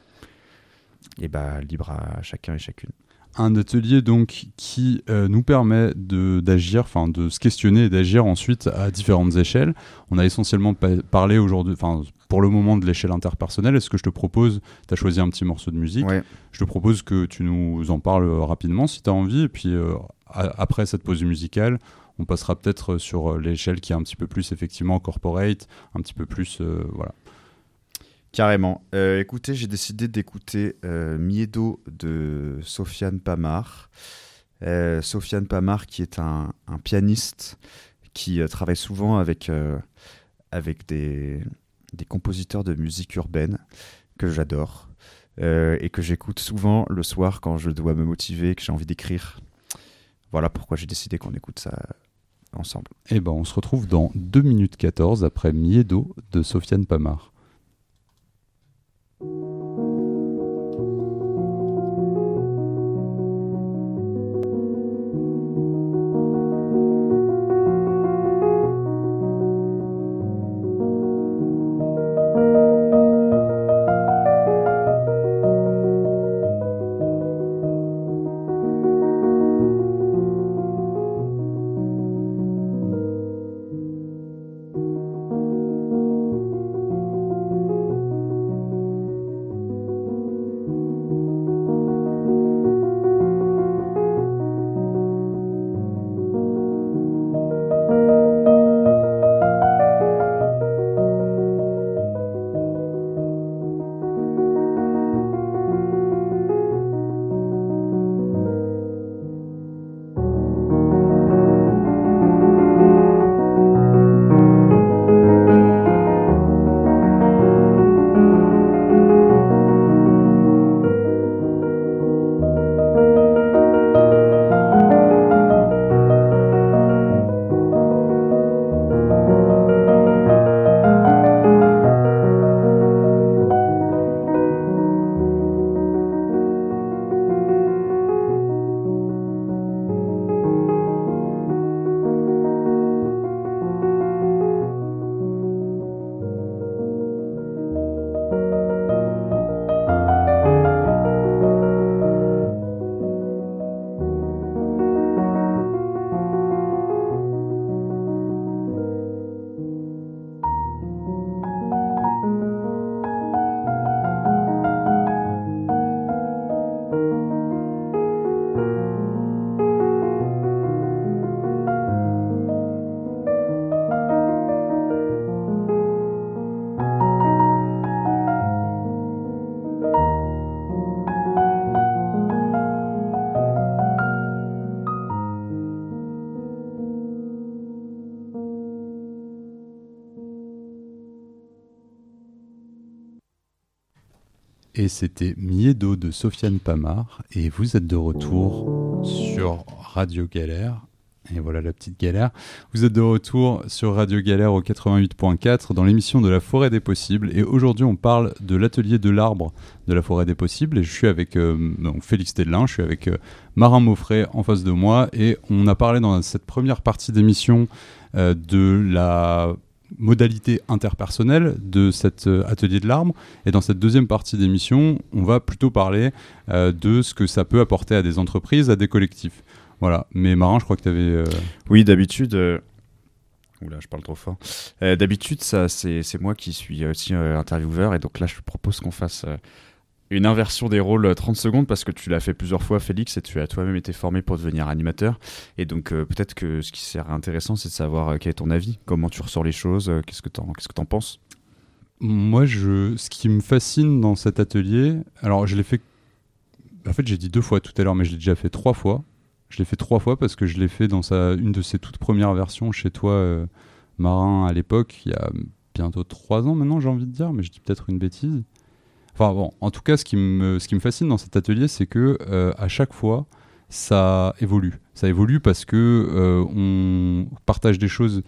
et bah libre à chacun et chacune. Un atelier donc qui euh, nous permet de, d'agir, enfin de se questionner et d'agir ensuite à différentes échelles. On a essentiellement pa- parlé aujourd'hui, enfin pour le moment de l'échelle interpersonnelle. Est-ce que je te propose, tu as choisi un petit morceau de musique, ouais. je te propose que tu nous en parles rapidement si tu as envie, et puis euh, a- après cette pause musicale, on passera peut-être sur l'échelle qui est un petit peu plus effectivement corporate, un petit peu plus euh, voilà. Carrément. Euh, écoutez, j'ai décidé d'écouter euh, Miedo de Sofiane Pamar. Euh, Sofiane Pamar qui est un, un pianiste qui euh, travaille souvent avec, euh, avec des, des compositeurs de musique urbaine que j'adore euh, et que j'écoute souvent le soir quand je dois me motiver, que j'ai envie d'écrire. Voilà pourquoi j'ai décidé qu'on écoute ça ensemble. Et ben on se retrouve dans deux minutes quatorze après Miedo de Sofiane Pamar. Et c'était Miedo de Sofiane Pamar. Et vous êtes de retour sur Radio Galère. Et voilà la petite galère. Vous êtes de retour sur Radio Galère au quatre-vingt-huit point quatre dans l'émission de la Forêt des Possibles. Et aujourd'hui, on parle de l'atelier de l'arbre de la Forêt des Possibles. Et je suis avec euh, donc Félix Tédelin, je suis avec euh, Marin Mauffret en face de moi. Et on a parlé dans cette première partie d'émission euh, de la modalité interpersonnelle de cet euh, atelier de l'arbre. Et dans cette deuxième partie d'émission, on va plutôt parler euh, de ce que ça peut apporter à des entreprises, à des collectifs. Voilà. Mais Marin, je crois que tu avais... Euh... Oui, d'habitude... Euh... Oula, je parle trop fort. Euh, d'habitude, ça, c'est, c'est moi qui suis aussi euh, intervieweur. Et donc là, je propose qu'on fasse euh, une inversion des rôles euh, trente secondes parce que tu l'as fait plusieurs fois, Félix, et tu as toi-même été formé pour devenir animateur. Et donc, euh, peut-être que ce qui serait intéressant, c'est de savoir euh, quel est ton avis, comment tu ressors les choses, euh, qu'est-ce que t'en, qu'est-ce que t'en penses ? Moi, je, ce qui me fascine dans cet atelier... Alors, je l'ai fait... En fait, j'ai dit deux fois tout à l'heure, mais je l'ai déjà fait trois fois. Je l'ai fait trois fois parce que je l'ai fait dans sa, une de ses toutes premières versions chez toi, euh, Marin, à l'époque, il y a bientôt trois ans maintenant, j'ai envie de dire, mais je dis peut-être une bêtise. Enfin bon, en tout cas, ce qui me, ce qui me fascine dans cet atelier, c'est que euh, à chaque fois, ça évolue. Ça évolue parce que euh, on partage des choses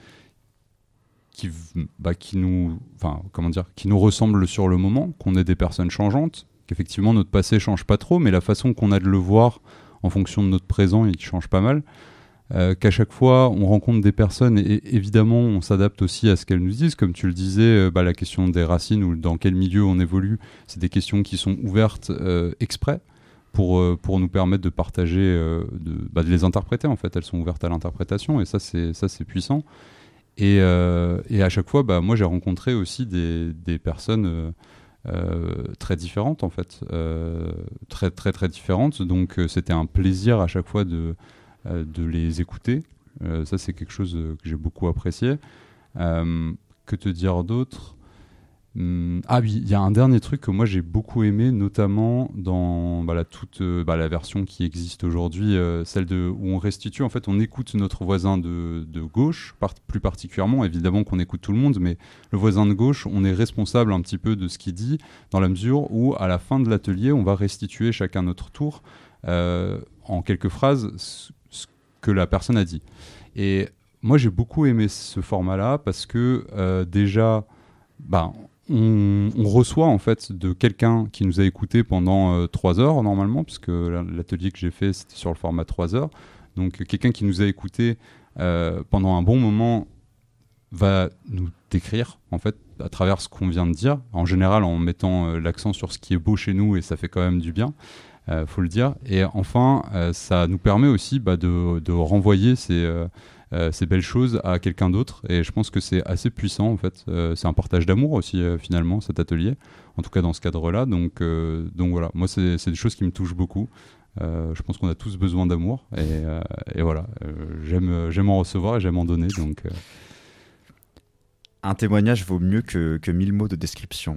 qui, bah, qui nous, enfin, comment dire, qui nous ressemblent sur le moment, qu'on est des personnes changeantes, qu'effectivement notre passé change pas trop, mais la façon qu'on a de le voir en fonction de notre présent, il change pas mal. Euh, qu'à chaque fois, on rencontre des personnes et, et évidemment, on s'adapte aussi à ce qu'elles nous disent. Comme tu le disais, euh, bah, la question des racines ou dans quel milieu on évolue, c'est des questions qui sont ouvertes euh, exprès pour, euh, pour nous permettre de partager, euh, de, bah, de les interpréter en fait. Elles sont ouvertes à l'interprétation et ça, c'est, ça, c'est puissant. Et, euh, et à chaque fois, bah, moi, j'ai rencontré aussi des, des personnes... Euh, Euh, très différentes en fait, euh, très très très différentes. Donc euh, c'était un plaisir à chaque fois de euh, de les écouter. Euh, ça, c'est quelque chose que j'ai beaucoup apprécié. Euh, que te dire d'autre ? hum, Ah oui, il y a un dernier truc que moi j'ai beaucoup aimé, notamment dans bah, la, toute, euh, bah, la version qui existe aujourd'hui, euh, celle de, où on restitue, en fait, on écoute notre voisin de, de gauche, par, plus particulièrement, évidemment qu'on écoute tout le monde, mais le voisin de gauche, on est responsable un petit peu de ce qu'il dit, dans la mesure où, à la fin de l'atelier, on va restituer chacun notre tour, euh, en quelques phrases, ce, ce que la personne a dit. Et moi, j'ai beaucoup aimé ce format-là parce que euh, déjà, bah, on, on reçoit en fait de quelqu'un qui nous a écouté pendant euh, trois heures normalement, puisque l'atelier que j'ai fait, c'était sur le format trois heures. Donc, quelqu'un qui nous a écouté euh, pendant un bon moment va nous décrire en fait à travers ce qu'on vient de dire, en général en mettant euh, l'accent sur ce qui est beau chez nous, et ça fait quand même du bien. Euh, faut le dire. Et enfin, euh, ça nous permet aussi bah, de, de renvoyer ces, euh, euh, ces belles choses à quelqu'un d'autre. Et je pense que c'est assez puissant, en fait. Euh, c'est un partage d'amour aussi, euh, finalement, cet atelier. En tout cas, dans ce cadre-là. Donc, euh, donc voilà, moi, c'est, c'est des choses qui me touchent beaucoup. Euh, je pense qu'on a tous besoin d'amour. Et, euh, et voilà, euh, j'aime, j'aime en recevoir et j'aime en donner. Donc... Euh... Un témoignage vaut mieux que, que mille mots de description.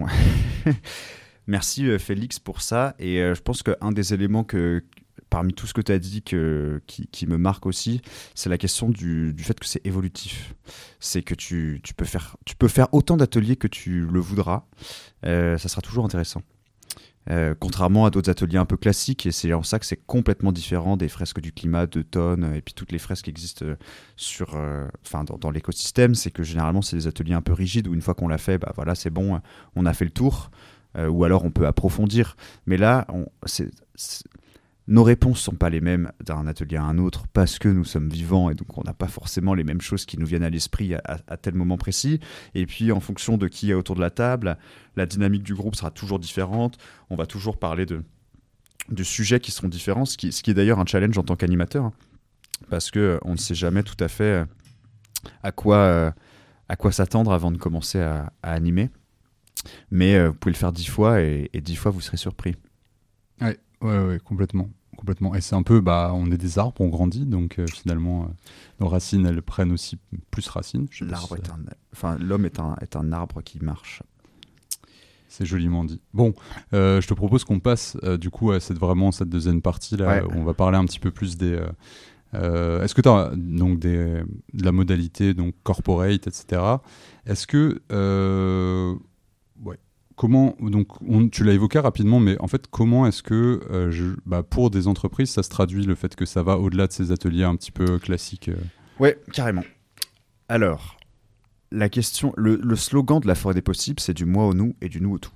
Merci euh, Félix pour ça, et euh, je pense qu'un des éléments que, parmi tout ce que tu as dit que, qui, qui me marque aussi, c'est la question du, du fait que c'est évolutif. C'est que tu, tu, peux faire, tu peux faire autant d'ateliers que tu le voudras, euh, ça sera toujours intéressant. Euh, contrairement à d'autres ateliers un peu classiques, et c'est en ça que c'est complètement différent des fresques du climat de Tonne et puis toutes les fresques qui existent sur, euh, enfin, dans, dans l'écosystème, c'est que généralement c'est des ateliers un peu rigides où une fois qu'on l'a fait, bah, voilà, c'est bon, on a fait le tour. Euh, ou alors on peut approfondir. Mais là, on, c'est, c'est... nos réponses ne sont pas les mêmes d'un atelier à un autre parce que nous sommes vivants et donc on n'a pas forcément les mêmes choses qui nous viennent à l'esprit à, à, à tel moment précis. Et puis en fonction de qui est autour de la table, la dynamique du groupe sera toujours différente. On va toujours parler de, de sujets qui seront différents, ce qui, ce qui est d'ailleurs un challenge en tant qu'animateur, hein, parce qu'on ne sait jamais tout à fait à quoi, euh, à quoi s'attendre avant de commencer à, à animer. Mais euh, vous pouvez le faire dix fois et, et dix fois vous serez surpris. Ouais, ouais, ouais, complètement, complètement. Et c'est un peu, bah, on est des arbres, on grandit, donc euh, finalement, euh, nos racines, elles prennent aussi plus racines. Je sais L'arbre pas si est un, enfin, l'homme est un, est un arbre qui marche. C'est joliment dit. Bon, euh, je te propose qu'on passe euh, du coup à cette vraiment cette deuxième partie là, ouais. où on va parler un petit peu plus des. Euh, euh, est-ce que tu as donc des, de la modalité donc corporate, et cetera. Est-ce que euh, ouais. Comment, donc, on, tu l'as évoqué rapidement, mais en fait, comment est-ce que, euh, je, bah, pour des entreprises, ça se traduit le fait que ça va au-delà de ces ateliers un petit peu classiques euh... Oui, carrément. Alors, la question, le, le slogan de la forêt des possibles, c'est du moi au nous et du nous au tout.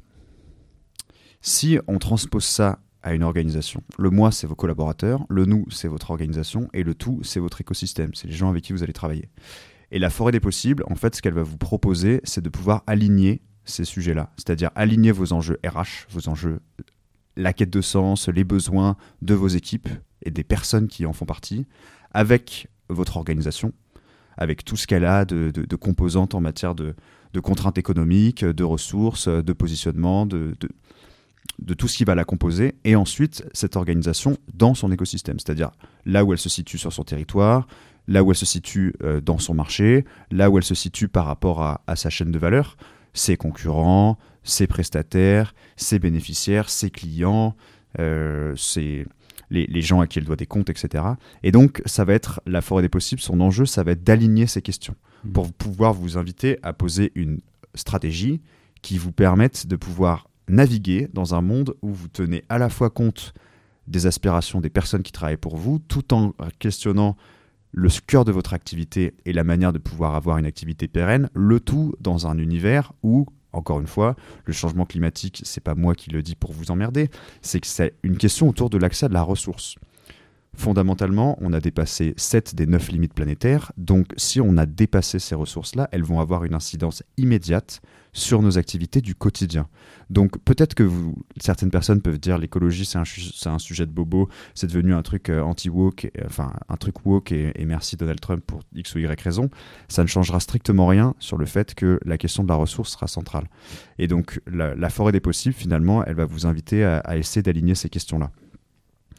Si on transpose ça à une organisation, le moi, c'est vos collaborateurs, le nous, c'est votre organisation, et le tout, c'est votre écosystème, c'est les gens avec qui vous allez travailler. Et la forêt des possibles, en fait, ce qu'elle va vous proposer, c'est de pouvoir aligner ces sujets-là, c'est-à-dire aligner vos enjeux R H, vos enjeux, la quête de sens, les besoins de vos équipes et des personnes qui en font partie, avec votre organisation, avec tout ce qu'elle a de, de, de composantes en matière de, de contraintes économiques, de ressources, de positionnement, de, de, de tout ce qui va la composer, et ensuite cette organisation dans son écosystème, c'est-à-dire là où elle se situe sur son territoire, là où elle se situe euh, dans son marché, là où elle se situe par rapport à, à sa chaîne de valeur, ses concurrents, ses prestataires, ses bénéficiaires, ses clients, euh, ses, les, les gens à qui elle doit des comptes, et cetera. Et donc, ça va être la forêt des possibles. Son enjeu, ça va être d'aligner ces questions mmh. pour pouvoir vous inviter à poser une stratégie qui vous permette de pouvoir naviguer dans un monde où vous tenez à la fois compte des aspirations des personnes qui travaillent pour vous, tout en questionnant le cœur de votre activité et la manière de pouvoir avoir une activité pérenne, le tout dans un univers où, encore une fois, le changement climatique, c'est pas moi qui le dis pour vous emmerder, c'est que c'est une question autour de l'accès à de la ressource. Fondamentalement, on a dépassé sept des neuf limites planétaires, donc si on a dépassé ces ressources-là, elles vont avoir une incidence immédiate sur nos activités du quotidien. Donc peut-être que vous, certaines personnes peuvent dire l'écologie c'est un, c'est un sujet de bobo, c'est devenu un truc euh, anti-woke, et, enfin un truc woke et, et merci Donald Trump pour X ou Y raison. Ça ne changera strictement rien sur le fait que la question de la ressource sera centrale. Et donc la, la forêt des possibles, finalement, elle va vous inviter à, à essayer d'aligner ces questions-là.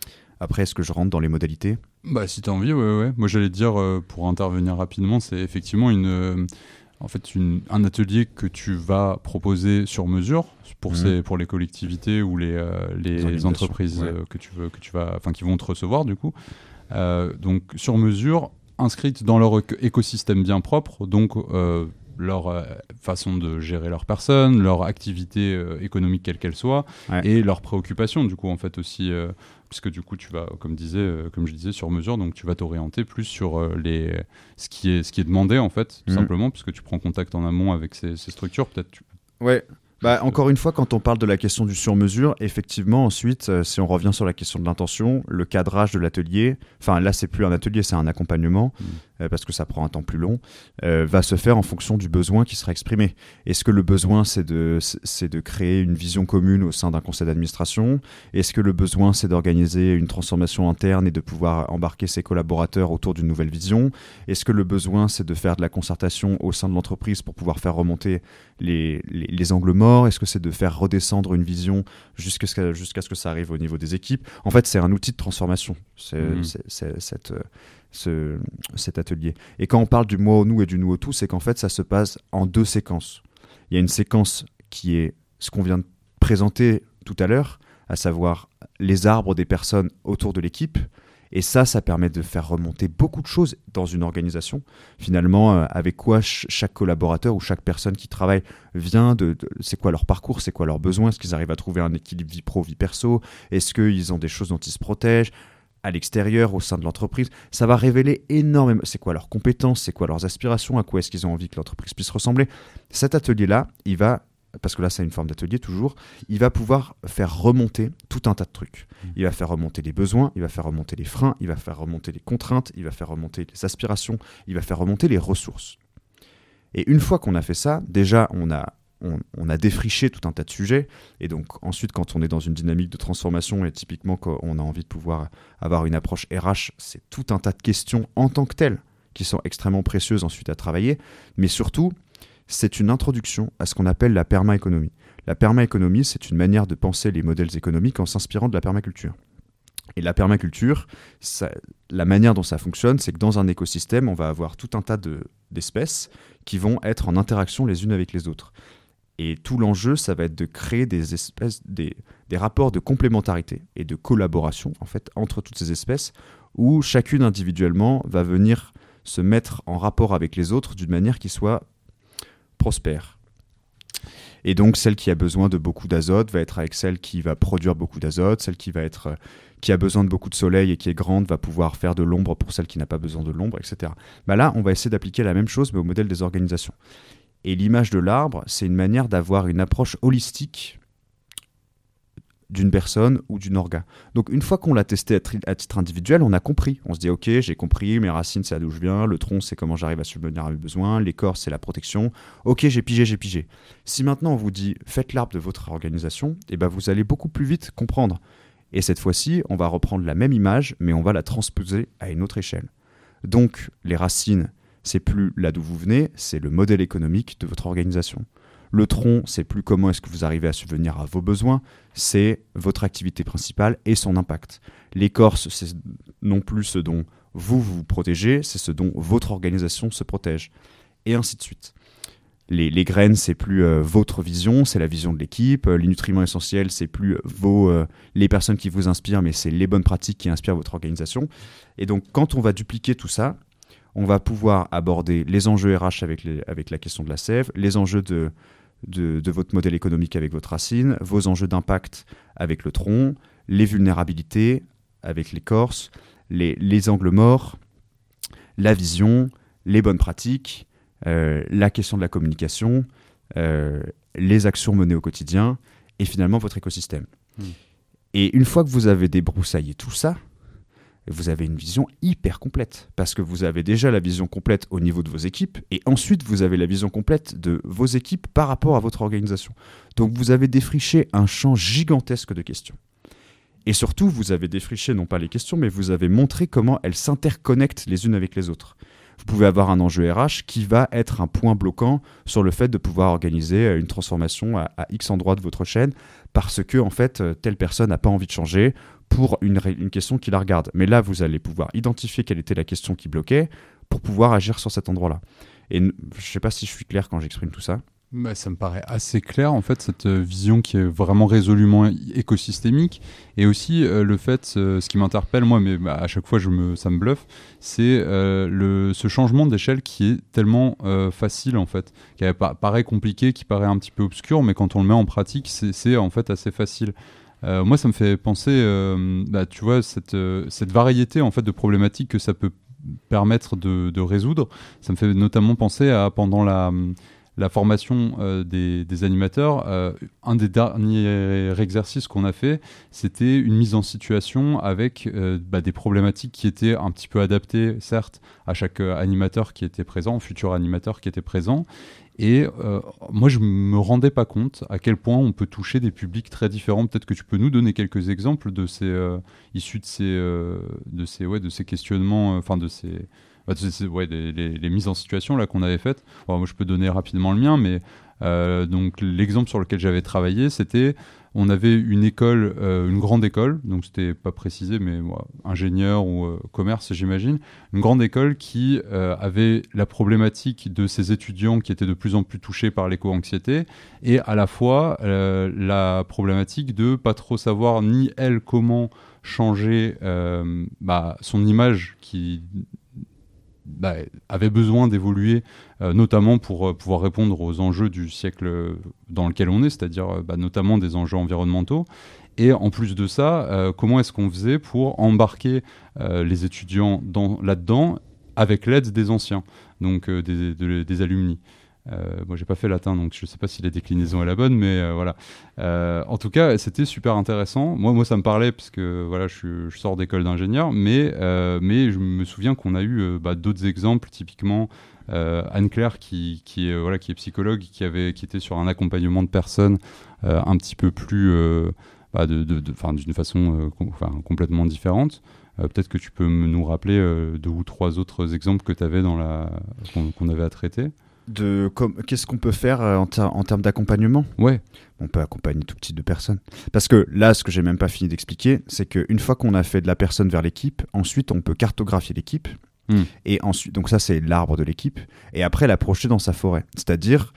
Après, est-ce que je rentre dans les modalités ? Bah, si tu as envie, ouais, ouais. Moi, j'allais te dire, euh, pour intervenir rapidement, c'est effectivement une, euh, en fait, une, un atelier que tu vas proposer sur mesure pour, mmh. ces, pour les collectivités ou les, euh, les, les entreprises ouais. euh, que, tu veux, que tu vas, enfin, qui vont te recevoir, du coup. Euh, donc, sur mesure, inscrites dans leur écosystème bien propre, donc euh, leur euh, façon de gérer leur personne, leur activité euh, économique quelle qu'elle soit, ouais. et leurs préoccupations, du coup, en fait, aussi... Euh, puisque du coup tu vas, comme, disais, euh, comme je disais, sur mesure, donc tu vas t'orienter plus sur euh, les, ce, qui est, ce qui est demandé en fait, tout mmh. simplement, puisque tu prends contact en amont avec ces, ces structures, peut-être tu... Ouais. Bah, encore une fois, quand on parle de la question du sur-mesure, effectivement, ensuite, euh, si on revient sur la question de l'intention, le cadrage de l'atelier, enfin là, c'est plus un atelier, c'est un accompagnement, mmh. euh, parce que ça prend un temps plus long, euh, va se faire en fonction du besoin qui sera exprimé. Est-ce que le besoin, c'est de, c'est de créer une vision commune au sein d'un conseil d'administration ? Est-ce que le besoin, c'est d'organiser une transformation interne et de pouvoir embarquer ses collaborateurs autour d'une nouvelle vision ? Est-ce que le besoin, c'est de faire de la concertation au sein de l'entreprise pour pouvoir faire remonter les, les, les angles morts ? Est-ce que c'est de faire redescendre une vision jusqu'à ce, que, jusqu'à ce que ça arrive au niveau des équipes ? En fait, c'est un outil de transformation, c'est, mmh. c'est, c'est, cette, ce, cet atelier. Et quand on parle du moi au nous et du nous au tout, c'est qu'en fait, ça se passe en deux séquences. Il y a une séquence qui est ce qu'on vient de présenter tout à l'heure, à savoir les arbres des personnes autour de l'équipe. Et ça, ça permet de faire remonter beaucoup de choses dans une organisation. Finalement, euh, avec quoi ch- chaque collaborateur ou chaque personne qui travaille vient, de, de, c'est quoi leur parcours, c'est quoi leurs besoins, est-ce qu'ils arrivent à trouver un équilibre vie pro, vie perso, est-ce qu'ils ont des choses dont ils se protègent à l'extérieur, au sein de l'entreprise. Ça va révéler énormément, c'est quoi leurs compétences, c'est quoi leurs aspirations, à quoi est-ce qu'ils ont envie que l'entreprise puisse ressembler. Cet atelier-là, il va... parce que là c'est une forme d'atelier toujours, il va pouvoir faire remonter tout un tas de trucs. Il va faire remonter les besoins, il va faire remonter les freins, il va faire remonter les contraintes, il va faire remonter les aspirations, il va faire remonter les ressources. Et une fois qu'on a fait ça, déjà on a, on, on a défriché tout un tas de sujets, et donc ensuite quand on est dans une dynamique de transformation, et typiquement quand on a envie de pouvoir avoir une approche R H, c'est tout un tas de questions en tant que telles qui sont extrêmement précieuses ensuite à travailler, mais surtout, c'est une introduction à ce qu'on appelle la permaéconomie. La permaéconomie, c'est une manière de penser les modèles économiques en s'inspirant de la permaculture. Et la permaculture, ça, la manière dont ça fonctionne, c'est que dans un écosystème, on va avoir tout un tas de, d'espèces qui vont être en interaction les unes avec les autres. Et tout l'enjeu, ça va être de créer des espèces, des, des rapports de complémentarité et de collaboration en fait, entre toutes ces espèces, où chacune individuellement va venir se mettre en rapport avec les autres d'une manière qui soit prospère. Et donc celle qui a besoin de beaucoup d'azote va être avec celle qui va produire beaucoup d'azote, celle qui va être qui a besoin de beaucoup de soleil et qui est grande va pouvoir faire de l'ombre pour celle qui n'a pas besoin de l'ombre, et cetera. Bah là, on va essayer d'appliquer la même chose mais au modèle des organisations. Et l'image de l'arbre, c'est une manière d'avoir une approche holistique d'une personne ou d'une orga. Donc une fois qu'on l'a testé à, tri- à titre individuel, on a compris. On se dit ok, j'ai compris, mes racines c'est d'où je viens, le tronc c'est comment j'arrive à subvenir à mes besoins, l'écorce c'est la protection. Ok, j'ai pigé, j'ai pigé. Si maintenant on vous dit faites l'arbre de votre organisation, et ben vous allez beaucoup plus vite comprendre. Et cette fois-ci, on va reprendre la même image, mais on va la transposer à une autre échelle. Donc les racines, c'est plus là d'où vous venez, c'est le modèle économique de votre organisation. Le tronc, c'est plus comment est-ce que vous arrivez à subvenir à vos besoins, c'est votre activité principale et son impact. L'écorce, c'est non plus ce dont vous vous protégez, c'est ce dont votre organisation se protège. Et ainsi de suite. Les, les graines, c'est plus euh, votre vision, c'est la vision de l'équipe. Les nutriments essentiels, c'est plus vos, euh, les personnes qui vous inspirent, mais c'est les bonnes pratiques qui inspirent votre organisation. Et donc, quand on va dupliquer tout ça, on va pouvoir aborder les enjeux R H avec, les, avec la question de la sève, les enjeux de... De, de votre modèle économique avec votre racine, vos enjeux d'impact avec le tronc, les vulnérabilités avec l'écorce, les, les angles morts, la vision, les bonnes pratiques, euh, la question de la communication, euh, les actions menées au quotidien et finalement votre écosystème. Mmh. Et une fois que vous avez débroussaillé tout ça, vous avez une vision hyper complète parce que vous avez déjà la vision complète au niveau de vos équipes et ensuite vous avez la vision complète de vos équipes par rapport à votre organisation. Donc vous avez défriché un champ gigantesque de questions. Et surtout, vous avez défriché non pas les questions, mais vous avez montré comment elles s'interconnectent les unes avec les autres. Vous pouvez avoir un enjeu R H qui va être un point bloquant sur le fait de pouvoir organiser une transformation à, à X endroits de votre chaîne parce que en fait, telle personne n'a pas envie de changer pour une, une question qui la regarde. Mais là, vous allez pouvoir identifier quelle était la question qui bloquait pour pouvoir agir sur cet endroit-là. Et je ne sais pas si je suis clair quand j'exprime tout ça. Bah, ça me paraît assez clair, en fait, cette euh, vision qui est vraiment résolument écosystémique. Et aussi, euh, le fait, euh, ce qui m'interpelle, moi, mais bah, à chaque fois, je me, ça me bluffe, c'est euh, le, ce changement d'échelle qui est tellement euh, facile, en fait, qui pa- paraît compliqué, qui paraît un petit peu obscur, mais quand on le met en pratique, c'est, c'est en fait assez facile. Euh, moi, ça me fait penser, euh, bah, tu vois, cette, euh, cette variété, en fait, de problématiques que ça peut permettre de, de résoudre. Ça me fait notamment penser à, pendant la... la formation euh, des, des animateurs, euh, un des derniers exercices qu'on a fait, c'était une mise en situation avec euh, bah, des problématiques qui étaient un petit peu adaptées, certes, à chaque euh, animateur qui était présent, futur animateur qui était présent. Et euh, moi, je me rendais pas compte à quel point on peut toucher des publics très différents. Peut-être que tu peux nous donner quelques exemples de ces euh, issus de ces, euh, de ces, ouais, de ces questionnements, enfin euh, de ces Bah, c'est, c'est, ouais, les, les, les mises en situation là, qu'on avait faites. Bon, moi, je peux donner rapidement le mien, mais euh, donc, l'exemple sur lequel j'avais travaillé, c'était on avait une école, euh, une grande école, donc c'était pas précisé, mais moi, ingénieur ou euh, commerce, j'imagine, une grande école qui euh, avait la problématique de ses étudiants qui étaient de plus en plus touchés par l'éco-anxiété, et à la fois euh, la problématique de pas trop savoir ni elle comment changer euh, bah, son image qui Bah, avait besoin d'évoluer, euh, notamment pour euh, pouvoir répondre aux enjeux du siècle dans lequel on est, c'est-à-dire euh, bah, notamment des enjeux environnementaux. Et en plus de ça, euh, comment est-ce qu'on faisait pour embarquer euh, les étudiants dans, là-dedans avec l'aide des anciens, donc euh, des, de, des alumni. Euh, moi, j'ai pas fait latin, donc je sais pas si la déclinaison est la bonne, mais euh, voilà. Euh, en tout cas, c'était super intéressant. Moi, moi, ça me parlait parce que voilà, je, suis, je sors d'école d'ingénieur, mais euh, mais je me souviens qu'on a eu euh, bah, d'autres exemples, typiquement euh, Anne-Claire qui qui est voilà qui est psychologue, qui avait qui était sur un accompagnement de personnes euh, un petit peu plus euh, bah, de, de, de, enfin, d'une façon euh, com- enfin, complètement différente. Euh, peut-être que tu peux me, nous rappeler euh, deux ou trois autres exemples que tu avais dans la qu'on, qu'on avait à traiter. De comme, qu'est-ce qu'on peut faire euh, en, ter- en termes d'accompagnement ? Ouais. On peut accompagner tout type de personnes. Parce que là, ce que j'ai même pas fini d'expliquer, c'est qu'une fois qu'on a fait de la personne vers l'équipe, ensuite on peut cartographier l'équipe. Mm. Et ensuite, donc ça c'est l'arbre de l'équipe. Et après la projeter dans sa forêt. C'est-à-dire,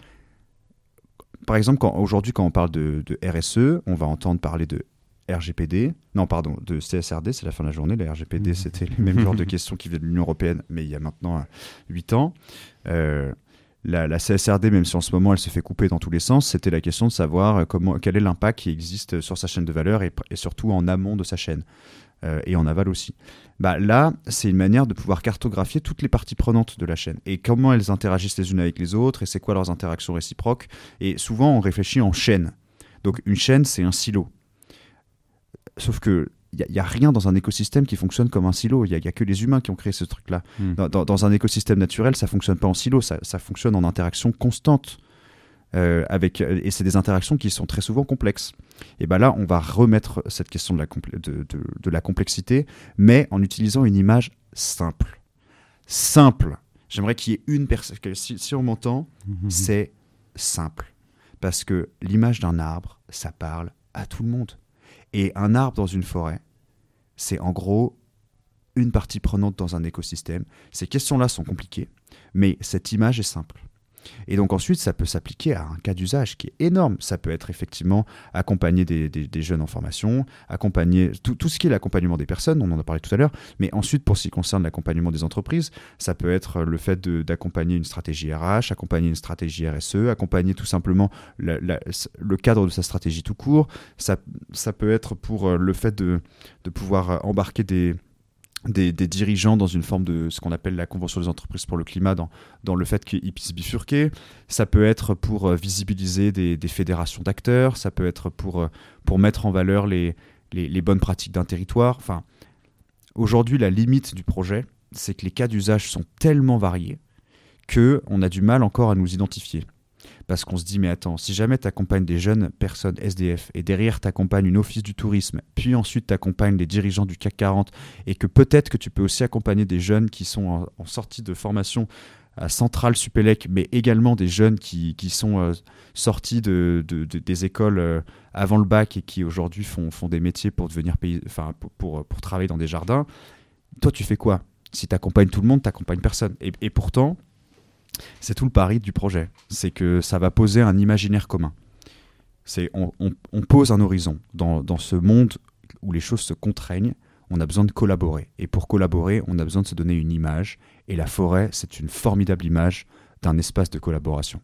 par exemple, quand, aujourd'hui quand on parle de, de R S E, on va entendre parler de R G P D, non pardon, de C S R D, c'est la fin de la journée. La R G P D, c'était les mêmes genres de questions qui viennent de l'Union européenne, mais il y a maintenant huit ans. Euh, La, la C S R D, même si en ce moment elle se fait couper dans tous les sens, c'était la question de savoir comment, quel est l'impact qui existe sur sa chaîne de valeur et, et surtout en amont de sa chaîne euh, et en aval aussi. Bah, là, c'est une manière de pouvoir cartographier toutes les parties prenantes de la chaîne et comment elles interagissent les unes avec les autres et c'est quoi leurs interactions réciproques. Et souvent, on réfléchit en chaîne. Donc une chaîne, c'est un silo. Sauf que il n'y a, a rien dans un écosystème qui fonctionne comme un silo. Il n'y a, a que les humains qui ont créé ce truc-là. Mmh. Dans, dans, dans un écosystème naturel, ça ne fonctionne pas en silo, ça, ça fonctionne en interaction constante. Euh, avec, et c'est des interactions qui sont très souvent complexes. Et bien là, on va remettre cette question de la, compl- de, de, de la complexité, mais en utilisant une image simple. Simple. J'aimerais qu'il y ait une personne... Si, si on m'entend, mmh. c'est simple. Parce que l'image d'un arbre, ça parle à tout le monde. Et un arbre dans une forêt, c'est en gros une partie prenante dans un écosystème. Ces questions-là sont compliquées, mais cette image est simple. Et donc ensuite, ça peut s'appliquer à un cas d'usage qui est énorme. Ça peut être effectivement accompagner des, des, des jeunes en formation, accompagner tout, tout ce qui est l'accompagnement des personnes, on en a parlé tout à l'heure, mais ensuite pour ce qui concerne l'accompagnement des entreprises, ça peut être le fait de, d'accompagner une stratégie R H, accompagner une stratégie R S E, accompagner tout simplement la, la, le cadre de sa stratégie tout court. Ça, ça peut être pour le fait de, de pouvoir embarquer des... Des, des dirigeants dans une forme de ce qu'on appelle la Convention des entreprises pour le climat, dans, dans le fait qu'ils puissent bifurquer. Ça peut être pour euh, visibiliser des, des fédérations d'acteurs, ça peut être pour, euh, pour mettre en valeur les, les, les bonnes pratiques d'un territoire. Enfin, aujourd'hui, la limite du projet, c'est que les cas d'usage sont tellement variés qu'on a du mal encore à nous identifier. Parce qu'on se dit, mais attends, si jamais tu accompagnes des jeunes personnes S D F et derrière tu accompagnes une office du tourisme, puis ensuite tu accompagnes les dirigeants du C A C quarante et que peut-être que tu peux aussi accompagner des jeunes qui sont en, en sortie de formation à Centrale Supélec, mais également des jeunes qui, qui sont euh, sortis de, de, de, des écoles euh, avant le bac et qui aujourd'hui font, font des métiers pour devenir pays, enfin, pour, pour, pour travailler dans des jardins. Toi, tu fais quoi ? Si tu accompagnes tout le monde, tu n'accompagnes personne. Et, et pourtant, c'est tout le pari du projet. C'est que ça va poser un imaginaire commun. C'est, on, on, on pose un horizon. Dans, dans ce monde où les choses se contraignent, on a besoin de collaborer. Et pour collaborer, on a besoin de se donner une image. Et la forêt, c'est une formidable image d'un espace de collaboration.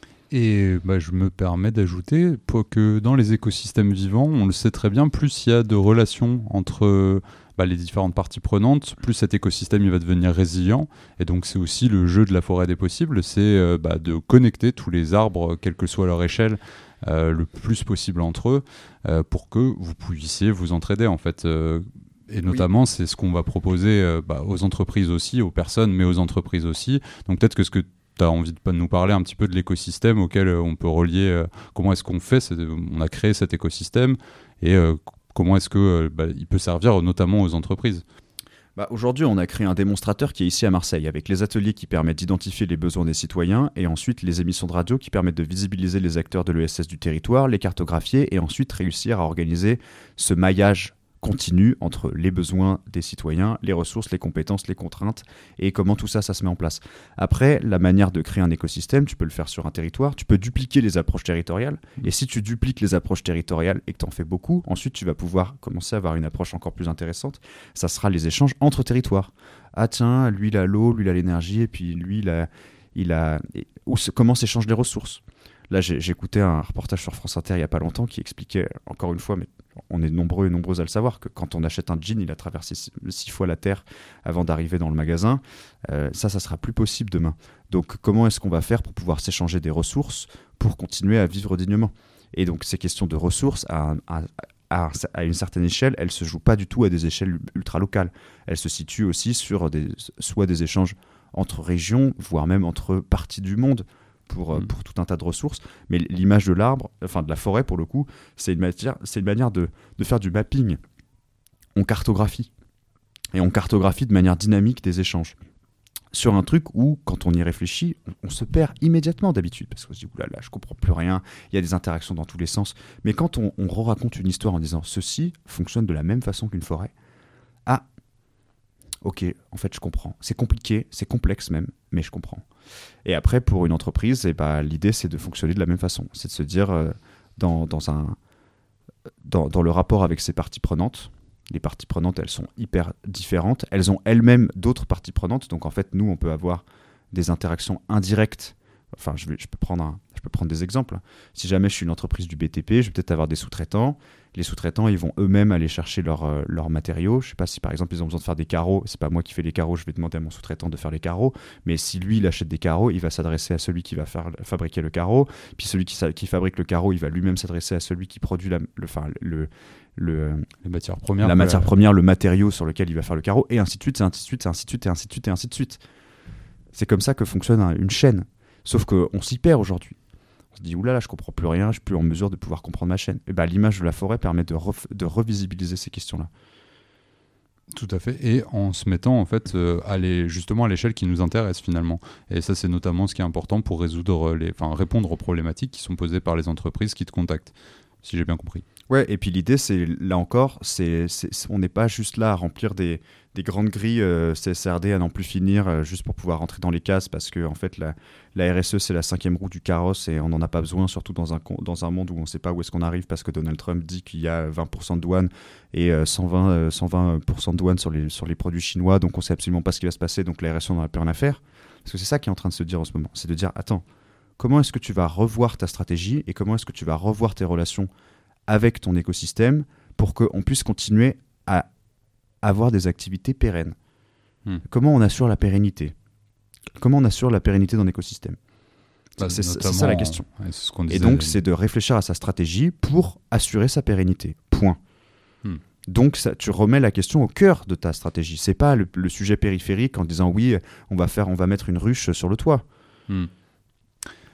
Et bah, je me permets d'ajouter que dans les écosystèmes vivants, on le sait très bien, plus il y a de relations entre bah, les différentes parties prenantes, plus cet écosystème il va devenir résilient. Et donc c'est aussi le jeu de la forêt des possibles, c'est euh, bah, de connecter tous les arbres, quelle que soit leur échelle, euh, le plus possible entre eux, euh, pour que vous puissiez vous entraider en fait. Euh, et notamment, oui. C'est ce qu'on va proposer euh, bah, aux entreprises aussi, aux personnes, mais aux entreprises aussi. Donc peut-être que ce que tu as envie de nous parler un petit peu de l'écosystème auquel euh, on peut relier euh, comment est-ce qu'on fait, c'est, on a créé cet écosystème et euh, comment est-ce qu'il euh, bah, peut servir notamment aux entreprises. Bah, aujourd'hui, on a créé un démonstrateur qui est ici à Marseille, avec les ateliers qui permettent d'identifier les besoins des citoyens et ensuite les émissions de radio qui permettent de visibiliser les acteurs de l'E S S du territoire, les cartographier et ensuite réussir à organiser ce maillage continu entre les besoins des citoyens, les ressources, les compétences, les contraintes et comment tout ça, ça se met en place. Après, la manière de créer un écosystème, tu peux le faire sur un territoire, tu peux dupliquer les approches territoriales et si tu dupliques les approches territoriales et que tu en fais beaucoup, ensuite tu vas pouvoir commencer à avoir une approche encore plus intéressante, ça sera les échanges entre territoires. Ah tiens, lui il a l'eau, lui il a l'énergie et puis lui il a... Il a... Où, comment s'échangent les ressources. Là, j'ai, j'écoutais un reportage sur France Inter il n'y a pas longtemps qui expliquait, encore une fois, mais on est nombreux et nombreuses à le savoir, que quand on achète un jean, il a traversé six, six fois la Terre avant d'arriver dans le magasin. Euh, ça, ça sera plus possible demain. Donc, comment est-ce qu'on va faire pour pouvoir s'échanger des ressources pour continuer à vivre dignement ? Et donc, ces questions de ressources, à, à, à, à une certaine échelle, elles ne se jouent pas du tout à des échelles ultra-locales. Elles se situent aussi sur des, soit des échanges entre régions, voire même entre parties du monde, Pour, mmh. pour tout un tas de ressources, mais l'image de l'arbre, enfin de la forêt pour le coup, c'est une, matière, c'est une manière de, de faire du mapping. On cartographie, et on cartographie de manière dynamique des échanges. Sur un truc où, quand on y réfléchit, on, on se perd immédiatement d'habitude, parce qu'on se dit, oulala, je comprends plus rien, il y a des interactions dans tous les sens, mais quand on, on re-raconte une histoire en disant, ceci fonctionne de la même façon qu'une forêt, ah, ok, en fait je comprends, c'est compliqué, c'est complexe même, mais je comprends. Et après, pour une entreprise, eh ben, l'idée, c'est de fonctionner de la même façon. C'est de se dire, euh, dans, dans, un, dans, dans le rapport avec ces parties prenantes, les parties prenantes, elles sont hyper différentes. Elles ont elles-mêmes d'autres parties prenantes. Donc, en fait, nous, on peut avoir des interactions indirectes. Enfin, je, vais, je, peux prendre un, je peux prendre des exemples. Si jamais je suis une entreprise du B T P, je vais peut-être avoir des sous-traitants. Les sous-traitants, ils vont eux-mêmes aller chercher leurs euh, leur matériaux. Je ne sais pas si, par exemple, ils ont besoin de faire des carreaux. Ce n'est pas moi qui fais les carreaux, je vais demander à mon sous-traitant de faire les carreaux. Mais si lui, il achète des carreaux, il va s'adresser à celui qui va faire, fabriquer le carreau. Puis celui qui, qui fabrique le carreau, il va lui-même s'adresser à celui qui produit la, le, enfin, le, le, les matières premières, la matière première, le matériau sur lequel il va faire le carreau. Et ainsi de suite, et ainsi de suite, et ainsi de suite, et ainsi de suite, et ainsi de suite. C'est comme ça que fonctionne un, une chaîne. Sauf qu'on s'y perd aujourd'hui. On se dit, oulala, je comprends plus rien, je suis plus en mesure de pouvoir comprendre ma chaîne. Et ben, l'image de la forêt permet de, ref- de revisibiliser ces questions-là. Tout à fait, et en se mettant en fait euh, à les, justement à l'échelle qui nous intéresse finalement. Et ça, c'est notamment ce qui est important pour résoudre les, enfin, répondre aux problématiques qui sont posées par les entreprises qui te contactent, si j'ai bien compris. Ouais, et puis l'idée, c'est là encore, c'est, c'est, on n'est pas juste là à remplir des, des grandes grilles euh, C S R D à n'en plus finir, euh, juste pour pouvoir rentrer dans les cases, parce que en fait, la, la R S E, c'est la cinquième roue du carrosse et on n'en a pas besoin, surtout dans un, dans un monde où on ne sait pas où est-ce qu'on arrive, parce que Donald Trump dit qu'il y a vingt pour cent de douane et euh, cent vingt pour cent de douane sur les, sur les produits chinois, donc on ne sait absolument pas ce qui va se passer, donc la R S E, on n'en a plus rien à faire. Parce que c'est ça qui est en train de se dire en ce moment, c'est de dire, attends, comment est-ce que tu vas revoir ta stratégie et comment est-ce que tu vas revoir tes relations avec ton écosystème pour qu'on puisse continuer à avoir des activités pérennes. Hmm. Comment on assure la pérennité ? Comment on assure la pérennité dans l'écosystème ? bah, c'est, c'est ça la question. Ouais, c'est ce qu'on disait, et donc, c'est de réfléchir à sa stratégie pour assurer sa pérennité. Point. Hmm. Donc, ça, tu remets la question au cœur de ta stratégie. C'est pas le, le sujet périphérique en disant oui, on va faire, on va mettre une ruche sur le toit. Hmm.